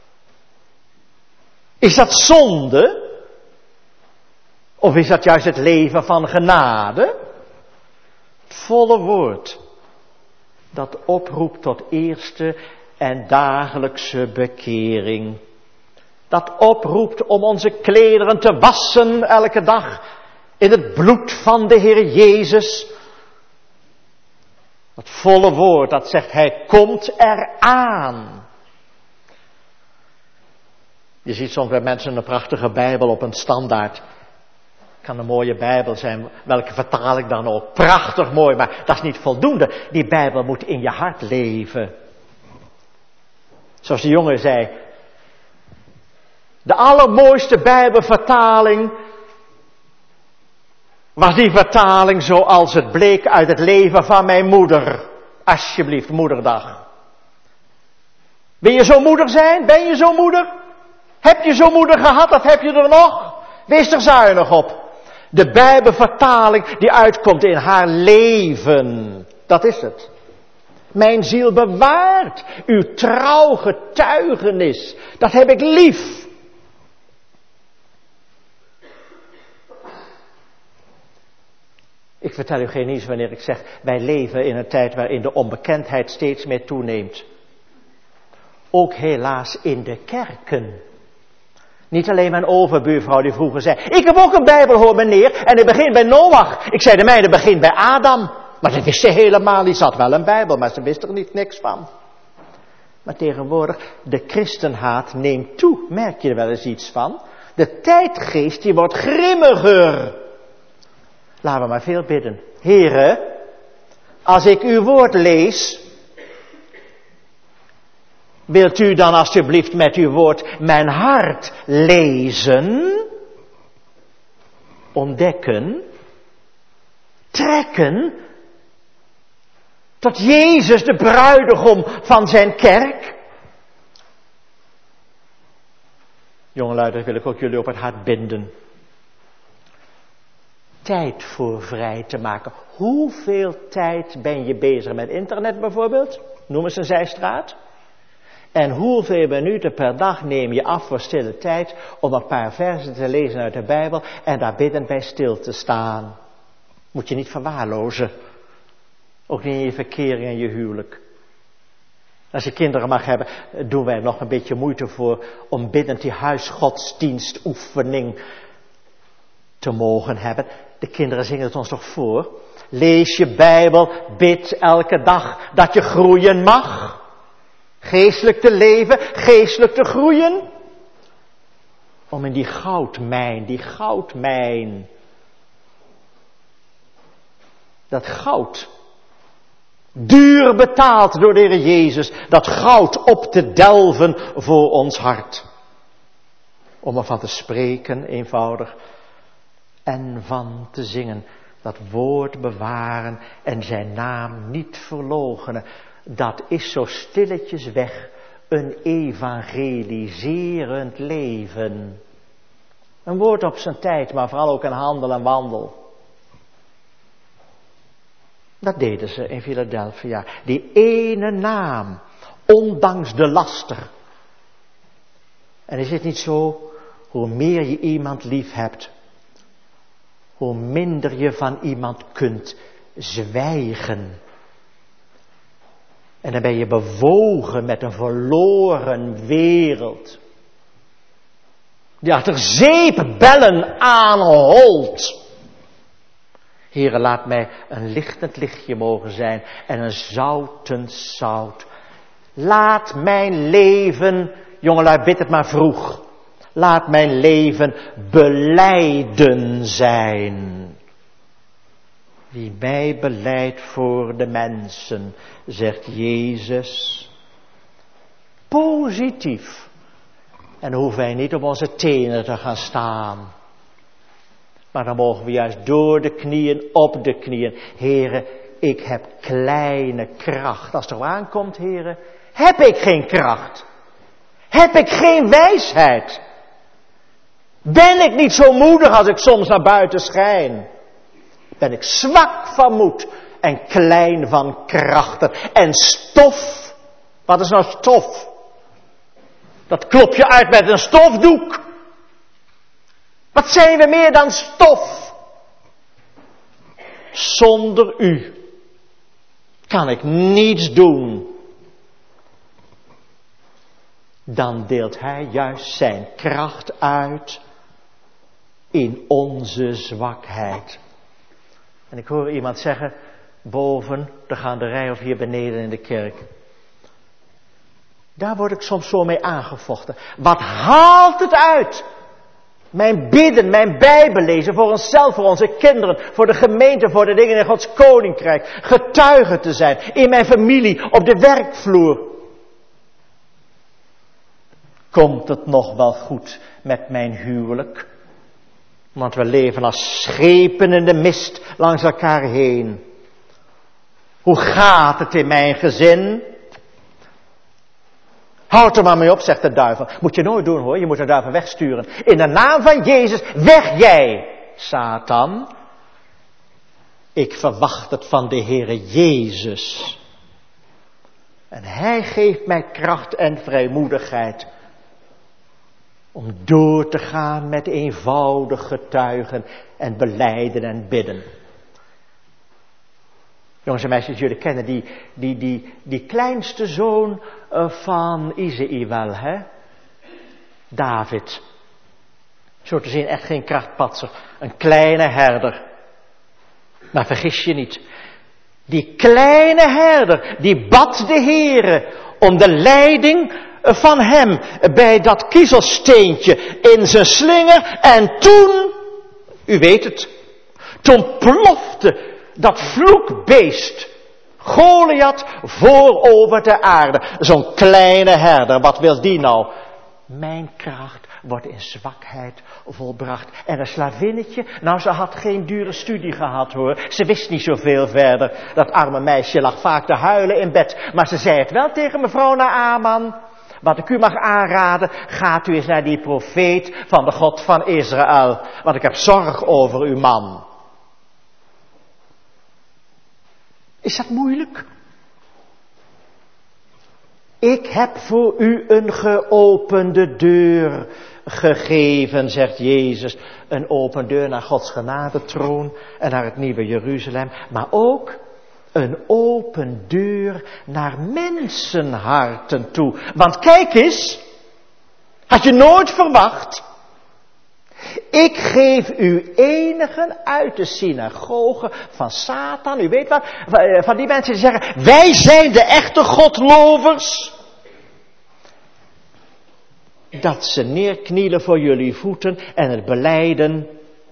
S3: Is dat zonde? Of is dat juist het leven van genade? Het volle woord, dat oproept tot eerste en dagelijkse bekering. Dat oproept om onze klederen te wassen elke dag in het bloed van de Heer Jezus. Het volle woord dat zegt, hij komt eraan. Je ziet soms bij mensen een prachtige Bijbel op een standaard. Kan een mooie Bijbel zijn, welke vertaling dan ook. Prachtig mooi, maar dat is niet voldoende. Die Bijbel moet in je hart leven. Zoals de jongen zei. De allermooiste Bijbelvertaling was die vertaling zoals het bleek uit het leven van mijn moeder. Alsjeblieft, moederdag. Wil je zo'n moeder zijn? Ben je zo'n moeder? Heb je zo'n moeder gehad of heb je er nog? Wees er zuinig op. De Bijbelvertaling die uitkomt in haar leven. Dat is het. Mijn ziel bewaart uw trouw getuigenis. Dat heb ik lief. Ik vertel u geen nieuws wanneer ik zeg, wij leven in een tijd waarin de onbekendheid steeds meer toeneemt. Ook helaas in de kerken. Niet alleen mijn overbuurvrouw die vroeger zei, ik heb ook een Bijbel hoor meneer, en het begint bij Noach. Ik zei, de mijne begint bij Adam. Maar dat wist ze helemaal niet, ze had wel een Bijbel, maar ze wist er niks van. Maar tegenwoordig, de christenhaat neemt toe, merk je er wel eens iets van? De tijdgeest die wordt grimmiger. Laten we maar veel bidden. Here, als ik uw woord lees, wilt u dan alstublieft met uw woord mijn hart lezen, ontdekken, trekken, tot Jezus de bruidegom van zijn kerk? Jongelui, daar wil ik ook jullie op het hart binden. Tijd voor vrij te maken. Hoeveel tijd ben je bezig met internet bijvoorbeeld? Noem eens een zijstraat. En hoeveel minuten per dag neem je af voor stille tijd om een paar versen te lezen uit de Bijbel en daar biddend bij stil te staan? Moet je niet verwaarlozen. Ook niet in je verkering en je huwelijk. Als je kinderen mag hebben, doen wij nog een beetje moeite voor om biddend die huisgodsdienstoefening te mogen hebben. De kinderen zingen het ons toch voor. Lees je Bijbel, bid elke dag dat je groeien mag. Geestelijk te leven, geestelijk te groeien. Om in die goudmijn, dat goud, duur betaald door de Heer Jezus, dat goud op te delven voor ons hart. Om ervan te spreken, eenvoudig, en van te zingen. Dat woord bewaren en zijn naam niet verloochenen. Dat is zo stilletjes weg een evangeliserend leven. Een woord op zijn tijd, maar vooral ook een handel en wandel. Dat deden ze in Philadelphia. Die ene naam, ondanks de laster. En is het niet zo, hoe meer je iemand lief hebt, hoe minder je van iemand kunt zwijgen. En dan ben je bewogen met een verloren wereld. Die achter zeepbellen aanholt. Heere, laat mij een lichtend lichtje mogen zijn en een zoutend zout. Laat mijn leven, jongelui, bid het maar vroeg. Laat mijn leven belijden zijn. Wie mij belijdt voor de mensen, zegt Jezus. Positief. En dan hoeven wij niet op onze tenen te gaan staan. Maar dan mogen we juist door de knieën, op de knieën. Heere, ik heb kleine kracht. Als het er aankomt, Heere, heb ik geen kracht. Heb ik geen wijsheid. Ben ik niet zo moedig als ik soms naar buiten schijn. Ben ik zwak van moed en klein van krachten. En stof, wat is nou stof? Dat klop je uit met een stofdoek. Wat zijn we meer dan stof? Zonder u kan ik niets doen. Dan deelt hij juist zijn kracht uit in onze zwakheid. En ik hoor iemand zeggen, boven de gaanderij of hier beneden in de kerk. Daar word ik soms zo mee aangevochten. Wat haalt het uit? Mijn bidden, mijn Bijbel lezen voor onszelf, voor onze kinderen, voor de gemeente, voor de dingen in Gods koninkrijk. Getuige te zijn, in mijn familie, op de werkvloer. Komt het nog wel goed met mijn huwelijk? Want we leven als schepen in de mist langs elkaar heen. Hoe gaat het in mijn gezin? Houd er maar mee op, zegt de duivel. Moet je nooit doen hoor, je moet de duivel wegsturen. In de naam van Jezus, weg jij, Satan. Ik verwacht het van de Heere Jezus. En hij geeft mij kracht en vrijmoedigheid om door te gaan met eenvoudig getuigen en belijden en bidden. Jongens en meisjes, jullie kennen die kleinste zoon van Isaïe wel, hè? David. Zo te zien echt geen krachtpatser. Een kleine herder. Maar vergis je niet. Die kleine herder, die bad de Heere om de leiding van hem bij dat kiezelsteentje in zijn slinger. En toen, u weet het, toen plofte dat vloekbeest Goliath voorover de aarde. Zo'n kleine herder, wat wil die nou? Mijn kracht wordt in zwakheid volbracht. En een slavinnetje, nou ze had geen dure studie gehad hoor. Ze wist niet zoveel verder. Dat arme meisje lag vaak te huilen in bed. Maar ze zei het wel tegen mevrouw Naaman. Wat ik u mag aanraden, gaat u eens naar die profeet van de God van Israël. Want ik heb zorg over uw man. Is dat moeilijk? Ik heb voor u een geopende deur gegeven, zegt Jezus. Een open deur naar Gods genadetroon en naar het nieuwe Jeruzalem. Maar ook een open deur naar mensenharten toe. Want kijk eens, had je nooit verwacht. Ik geef u enigen uit de synagoge van Satan. U weet wat, van die mensen die zeggen, wij zijn de echte godlovers. Dat ze neerknielen voor jullie voeten en het belijden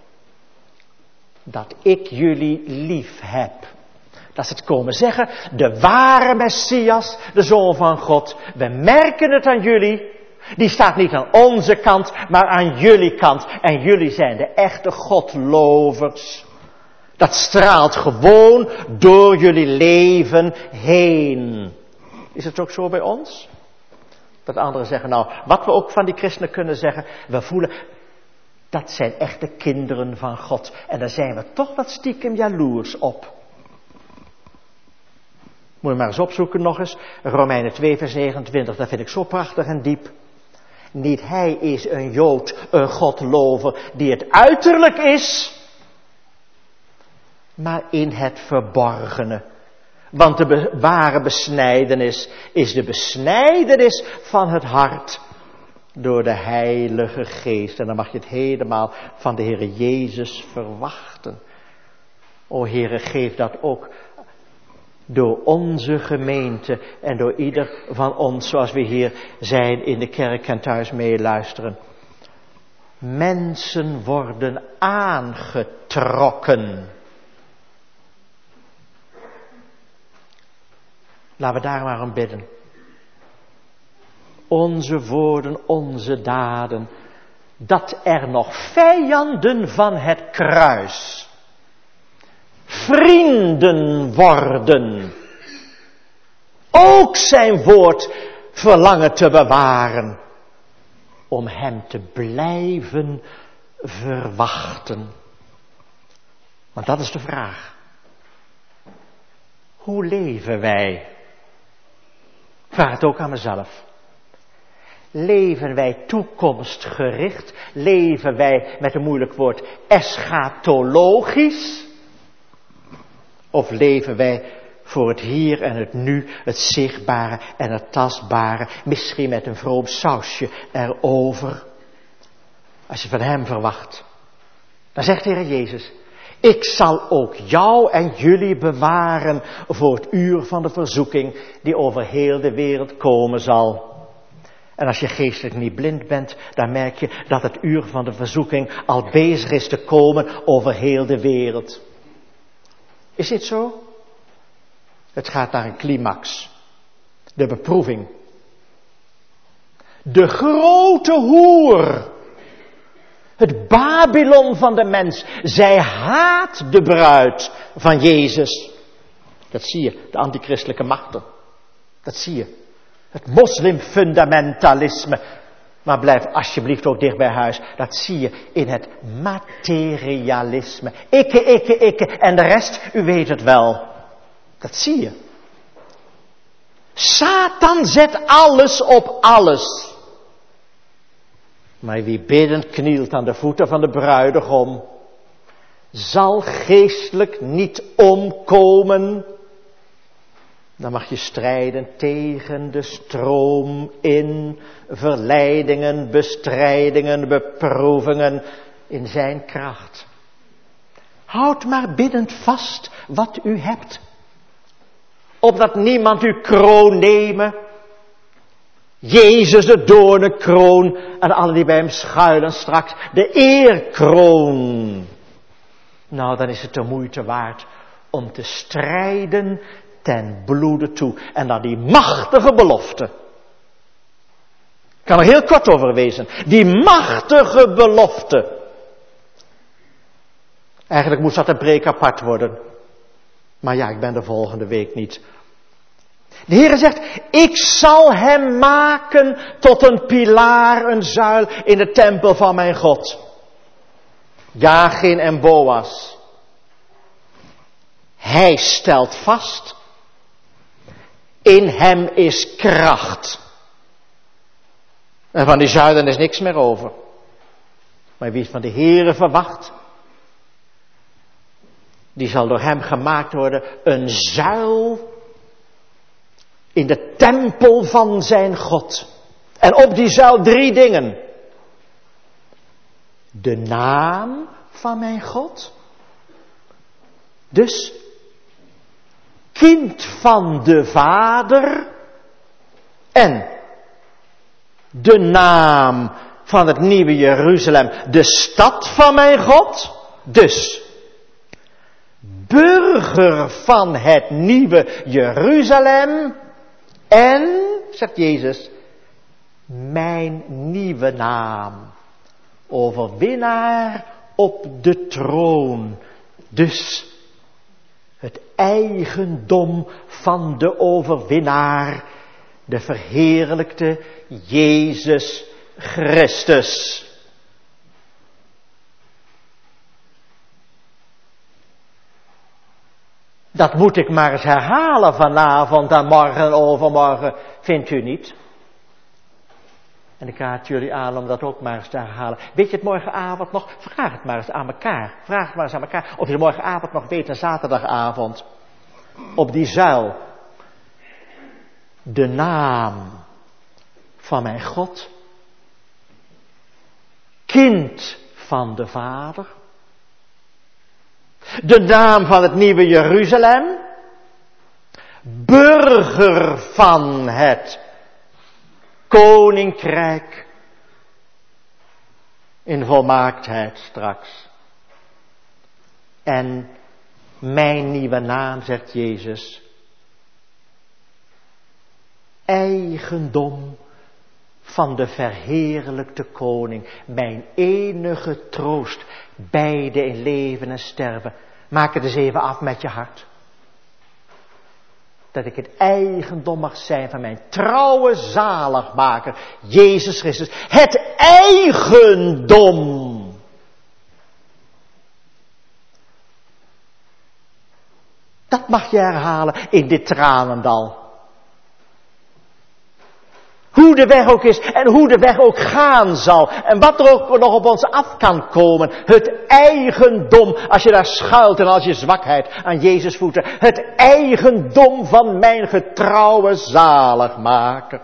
S3: dat ik jullie lief heb. Dat ze het komen zeggen, de ware Messias, de Zoon van God. We merken het aan jullie. Die staat niet aan onze kant, maar aan jullie kant. En jullie zijn de echte godlovers. Dat straalt gewoon door jullie leven heen. Is het ook zo bij ons? Dat anderen zeggen, nou, wat we ook van die christenen kunnen zeggen, we voelen, dat zijn echte kinderen van God. En daar zijn we toch wat stiekem jaloers op. Moet je maar eens opzoeken nog eens, Romeinen 2 vers 29, dat vind ik zo prachtig en diep. Niet hij is een Jood, een godlover, die het uiterlijk is, maar in het verborgene. Want de ware besnijdenis is de besnijdenis van het hart door de Heilige Geest. En dan mag je het helemaal van de Heere Jezus verwachten. O Heere, geef dat ook door onze gemeente en door ieder van ons, zoals we hier zijn in de kerk en thuis meeluisteren. Mensen worden aangetrokken. Laten we daar maar om bidden. Onze woorden, onze daden, dat er nog vijanden van het kruis vrienden worden. Ook zijn woord verlangen te bewaren. Om hem te blijven verwachten. Want dat is de vraag. Hoe leven wij? Ik vraag het ook aan mezelf. Leven wij toekomstgericht? Leven wij, met een moeilijk woord, eschatologisch? Of leven wij voor het hier en het nu, het zichtbare en het tastbare, misschien met een vroom sausje erover? Als je van hem verwacht, dan zegt de Heer Jezus, ik zal ook jou en jullie bewaren voor het uur van de verzoeking die over heel de wereld komen zal. En als je geestelijk niet blind bent, dan merk je dat het uur van de verzoeking al bezig is te komen over heel de wereld. Is dit zo? Het gaat naar een climax. De beproeving. De grote hoer. Het Babylon van de mens. Zij haat de bruid van Jezus. Dat zie je, de antichristelijke machten. Dat zie je. Het moslimfundamentalisme. Maar blijf alsjeblieft ook dicht bij huis. Dat zie je in het materialisme. Ikke. En de rest, u weet het wel. Dat zie je. Satan zet alles op alles. Maar wie biddend knielt aan de voeten van de bruidegom, zal geestelijk niet omkomen. Dan mag je strijden tegen de stroom in, verleidingen, bestrijdingen, beproevingen in zijn kracht. Houd maar biddend vast wat u hebt, opdat niemand uw kroon nemen. Jezus de doornenkroon en alle die bij hem schuilen straks de eerkroon. Nou, dan is het de moeite waard om te strijden ten bloede toe. En dan die machtige belofte. Ik kan er heel kort over wezen. Die machtige belofte. Eigenlijk moest dat een preek apart worden. Maar ja, ik ben de volgende week niet. De Heere zegt, ik zal hem maken tot een pilaar, een zuil in de tempel van mijn God. Jachin en Boas. Hij stelt vast. In hem is kracht. En van die zuilen is niks meer over. Maar wie van de Heere verwacht, die zal door hem gemaakt worden een zuil in de tempel van zijn God. En op die zuil 3 dingen. De naam van mijn God. Dus kind van de Vader. En de naam van het nieuwe Jeruzalem. De stad van mijn God. Dus burger van het nieuwe Jeruzalem. En, zegt Jezus, mijn nieuwe naam. Overwinnaar op de troon. Dus het eigendom van de overwinnaar. De verheerlijkte Jezus Christus. Dat moet ik maar eens herhalen vanavond en morgen en overmorgen, vindt u niet? En ik raad jullie aan om dat ook maar eens te herhalen. Weet je het morgenavond nog? Vraag het maar eens aan elkaar. Vraag het maar eens aan elkaar of je het morgenavond nog weet, een zaterdagavond. Op die zuil. De naam van mijn God. Kind van de Vader. De naam van het nieuwe Jeruzalem. Burger van het koninkrijk. In volmaaktheid straks. En mijn nieuwe naam, zegt Jezus. Eigendom van de verheerlijkte koning. Mijn enige troost. Beide in leven en sterven. Maak het eens even af met je hart. Dat ik het eigendom mag zijn van mijn trouwe zaligmaker. Jezus Christus. Het eigendom. Dat mag je herhalen in dit tranendal. Hoe de weg ook is en hoe de weg ook gaan zal. En wat er ook nog op ons af kan komen. Het eigendom, als je daar schuilt en als je zwakheid aan Jezus voeten. Het eigendom van mijn getrouwe zaligmaker.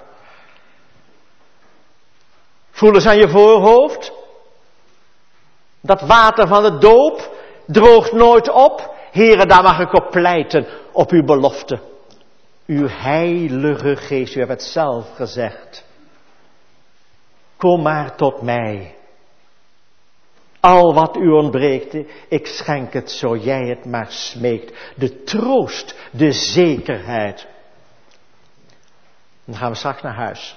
S3: Voel eens aan je voorhoofd. Dat water van de doop droogt nooit op. Here, daar mag ik op pleiten, op uw belofte. Uw heilige geest, u hebt het zelf gezegd. Kom maar tot mij. Al wat u ontbreekt, ik schenk het zo jij het maar smeekt. De troost, de zekerheid. Dan gaan we straks naar huis.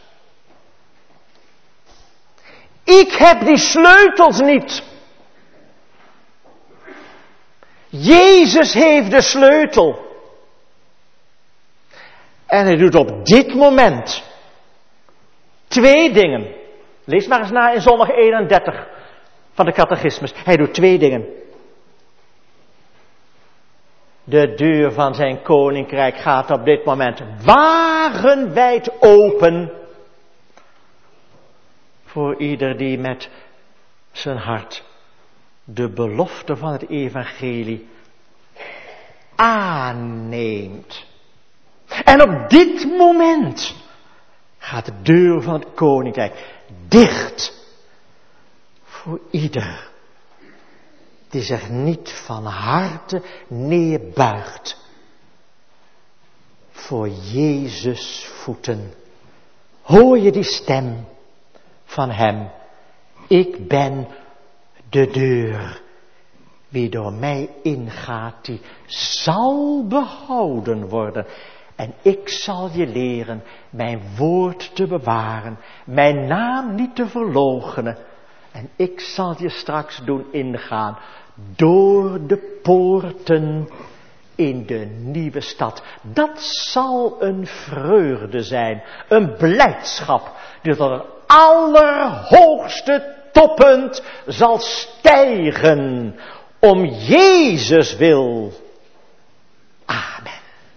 S3: Ik heb die sleutels niet. Jezus heeft de sleutel. En hij doet op dit moment 2 dingen. Lees maar eens na in zondag 31 van de catechismus. Hij doet 2 dingen. De deur van zijn koninkrijk gaat op dit moment wagenwijd open. Voor ieder die met zijn hart de belofte van het evangelie aanneemt. En op dit moment gaat de deur van het koninkrijk dicht voor ieder die zich niet van harte neerbuigt voor Jezus' voeten. Hoor je die stem van hem? Ik ben de deur. Wie door mij ingaat, die zal behouden worden. En ik zal je leren mijn woord te bewaren, mijn naam niet te verloochenen. En ik zal je straks doen ingaan door de poorten in de nieuwe stad. Dat zal een vreugde zijn, een blijdschap die tot het allerhoogste toppunt zal stijgen om Jezus wil. Amen.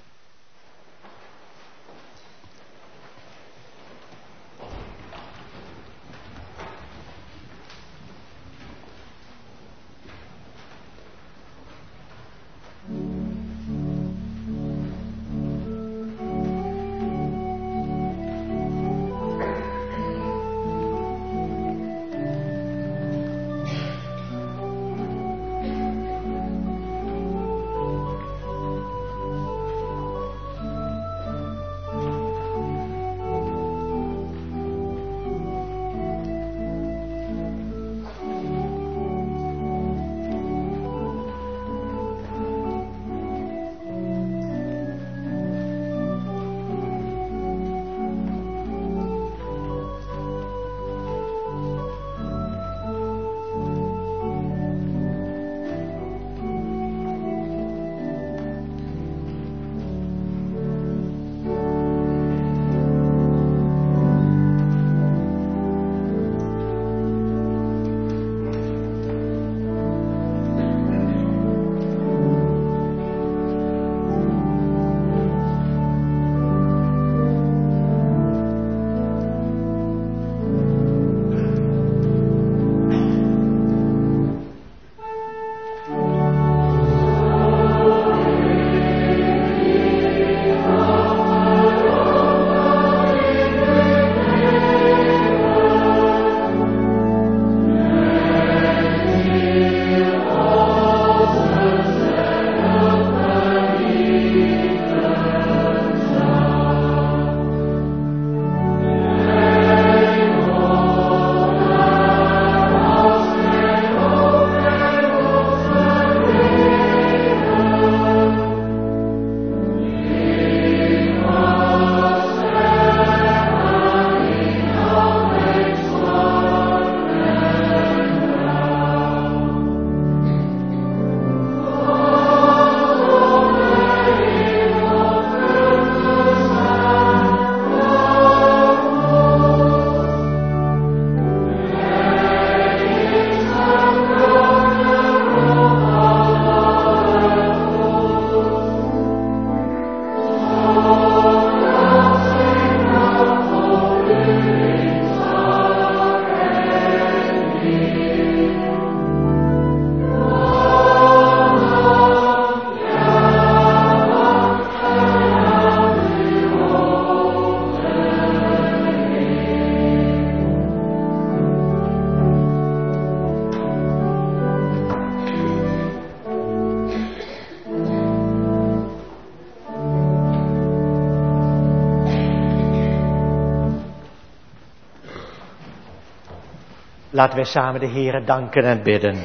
S3: Laten wij samen de Heere danken en bidden.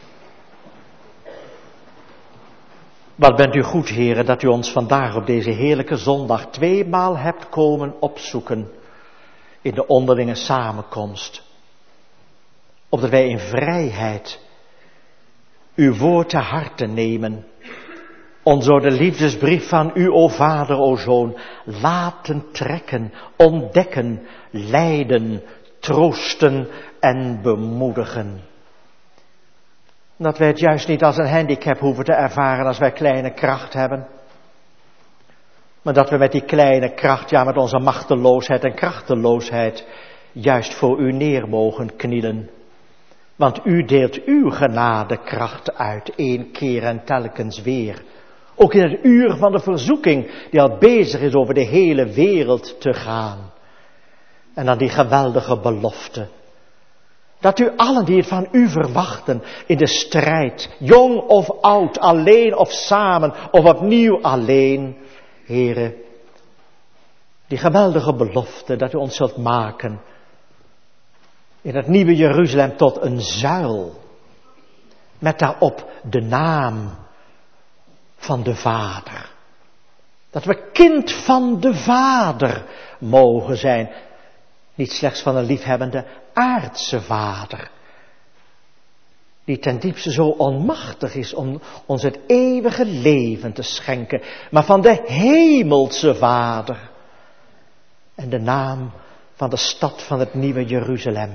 S3: Wat bent u goed, Heere, dat u ons vandaag op deze heerlijke zondag tweemaal hebt komen opzoeken in de onderlinge samenkomst. Opdat wij in vrijheid uw woord te harte nemen. Ons door de liefdesbrief van u, o Vader, o Zoon, laten trekken, ontdekken, leiden, troosten en bemoedigen. Dat wij het juist niet als een handicap hoeven te ervaren als wij kleine kracht hebben. Maar dat we met die kleine kracht, ja met onze machteloosheid en krachteloosheid, juist voor u neer mogen knielen. Want u deelt uw genadekracht uit, 1 keer en telkens weer. Ook in het uur van de verzoeking, die al bezig is over de hele wereld te gaan. En dan die geweldige belofte. Dat u allen die het van u verwachten in de strijd, jong of oud, alleen of samen, of opnieuw alleen, Heere, die geweldige belofte dat u ons zult maken in het nieuwe Jeruzalem tot een zuil, met daarop de naam van de Vader. Dat we kind van de Vader mogen zijn, niet slechts van een liefhebbende aardse Vader, die ten diepste zo onmachtig is om ons het eeuwige leven te schenken, maar van de hemelse Vader. En de naam van de stad van het nieuwe Jeruzalem.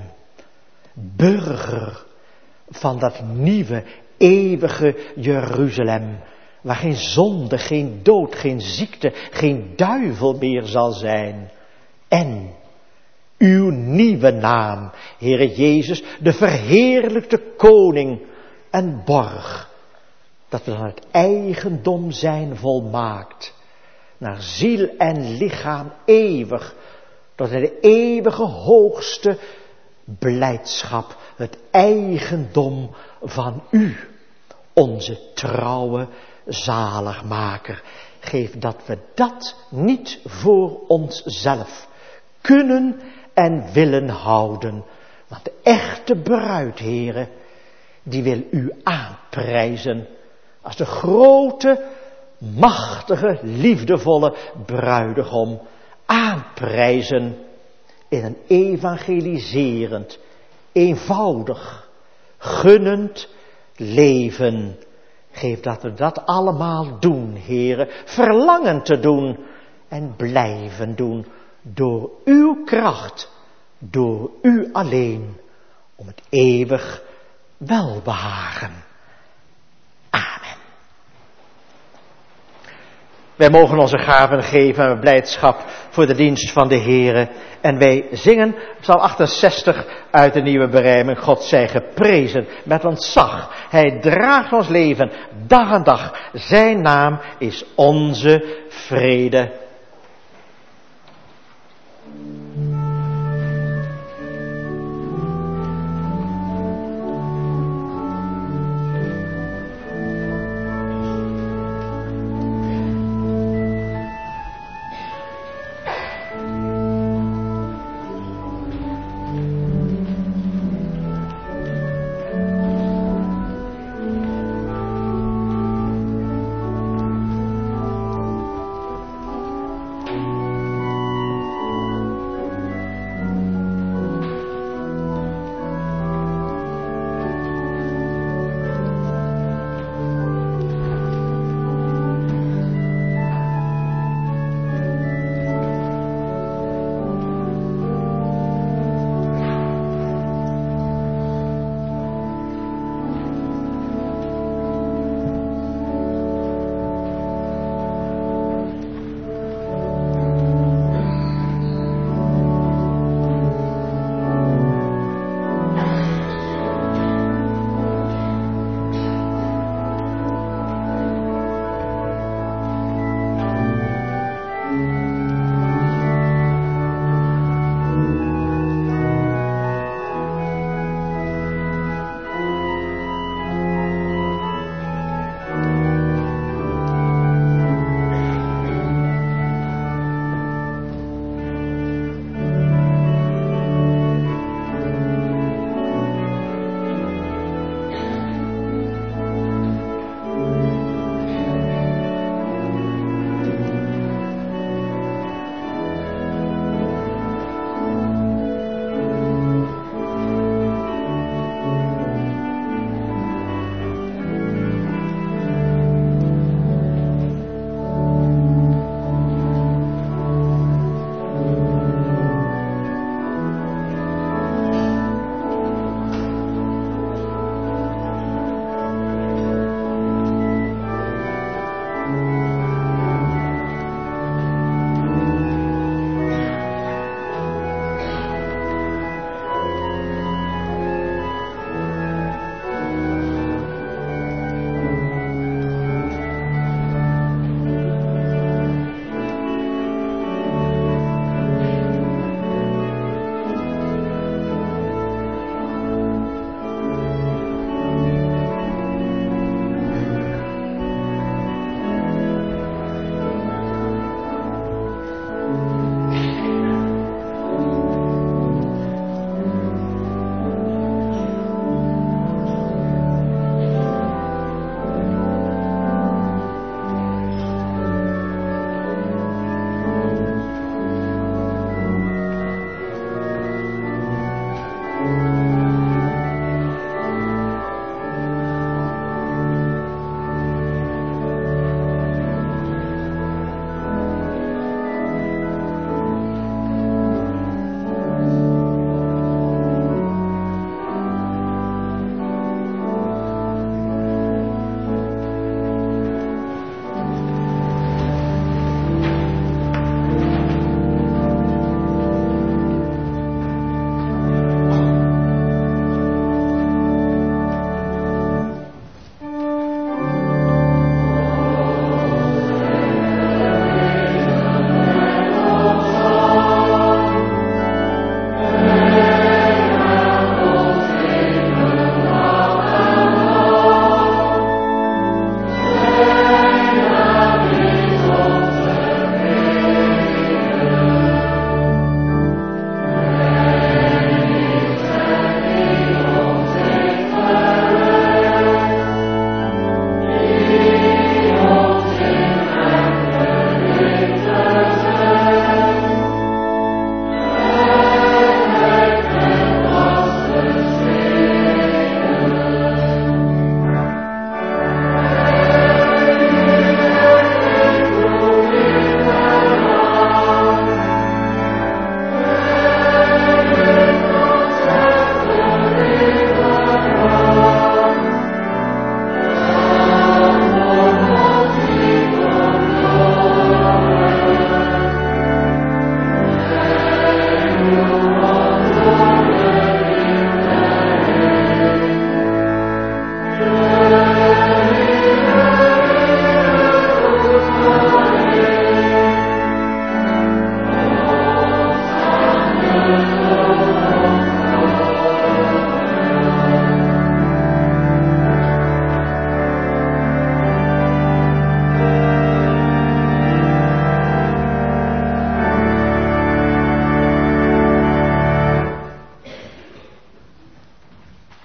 S3: Burger van dat nieuwe, eeuwige Jeruzalem, waar geen zonde, geen dood, geen ziekte, geen duivel meer zal zijn. En uw nieuwe naam, Heere Jezus, de verheerlijkte koning en borg, dat we dan het eigendom zijn volmaakt, naar ziel en lichaam eeuwig, tot in de eeuwige hoogste blijdschap, het eigendom van u, onze trouwe zaligmaker. Geef dat we dat niet voor onszelf kunnen en willen houden. Want de echte bruid, Heere, die wil u aanprijzen als de grote, machtige, liefdevolle bruidegom. Aanprijzen in een evangeliserend, eenvoudig, gunnend leven. Geef dat we dat allemaal doen, Heere, verlangen te doen en blijven doen. Door uw kracht, door u alleen, om het eeuwig welbehagen. Amen. Wij mogen onze gaven geven met blijdschap voor de dienst van de Heere. En wij zingen Psalm 68 uit de nieuwe berijming. God zij geprezen met ontzag. Hij draagt ons leven dag aan dag. Zijn naam is onze vrede.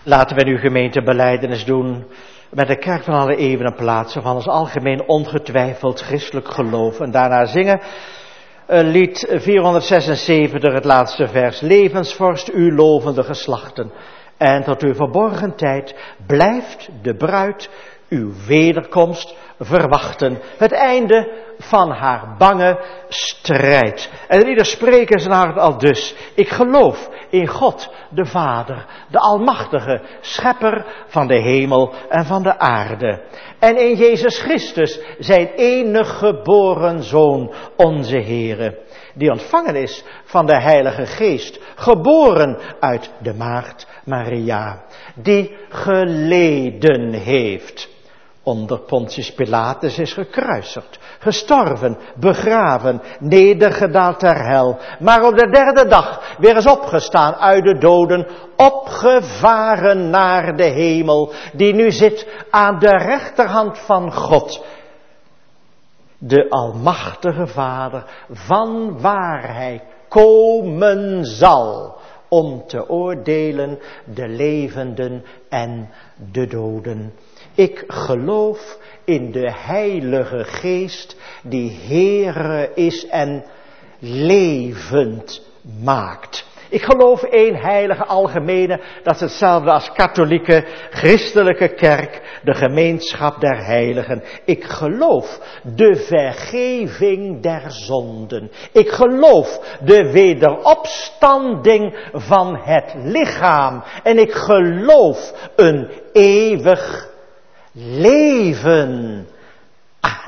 S3: Laten we nu gemeentebelijdenis doen met de kerk van alle eeuwen en plaatsen van ons algemeen ongetwijfeld christelijk geloof. En daarna zingen lied 476, het laatste vers. Levensvorst, u lovende geslachten. En tot uw verborgen tijd blijft de bruid uw wederkomst verwachten. Het einde van haar bange strijd. En ieder spreekt in zijn hart al dus. Ik geloof in God, de Vader, de Almachtige, Schepper van de hemel en van de aarde. En in Jezus Christus, zijn enig geboren Zoon, onze Heere, die ontvangen is van de Heilige Geest, geboren uit de maagd Maria, die geleden heeft. Onder Pontius Pilatus is gekruisigd, gestorven, begraven, nedergedaald ter hel, maar op de derde dag weer is opgestaan uit de doden, opgevaren naar de hemel, die nu zit aan de rechterhand van God, de Almachtige Vader, van waar hij komen zal om te oordelen de levenden en de doden. Ik geloof in de Heilige Geest, die Heere is en levend maakt. Ik geloof één heilige algemene, dat is hetzelfde als katholieke, christelijke kerk, de gemeenschap der heiligen. Ik geloof de vergeving der zonden. Ik geloof de wederopstanding van het lichaam. En ik geloof een eeuwig leven. Amen.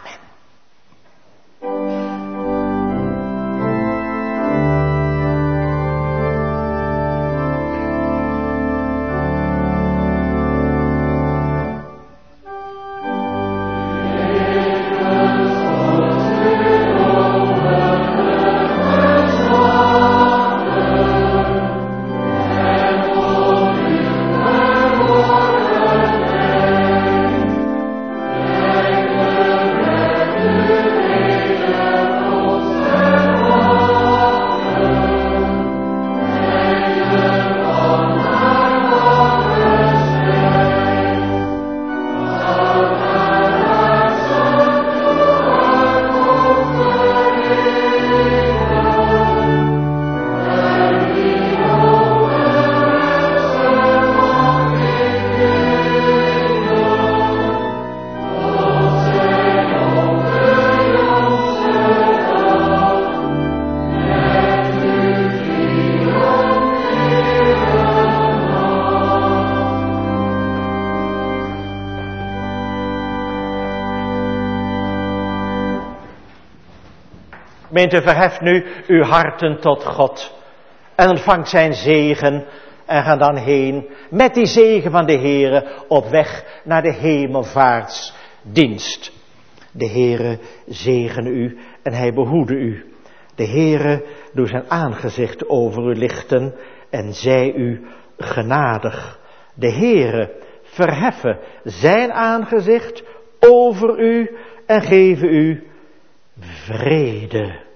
S3: Gemeente, verheft nu uw harten tot God en ontvangt zijn zegen en ga dan heen met die zegen van de Heere op weg naar de hemelvaartsdienst. De Heere zegene u en hij behoede u. De Heere doet zijn aangezicht over u lichten en zij u genadig. De Heere verheffen zijn aangezicht over u en geven u vrede.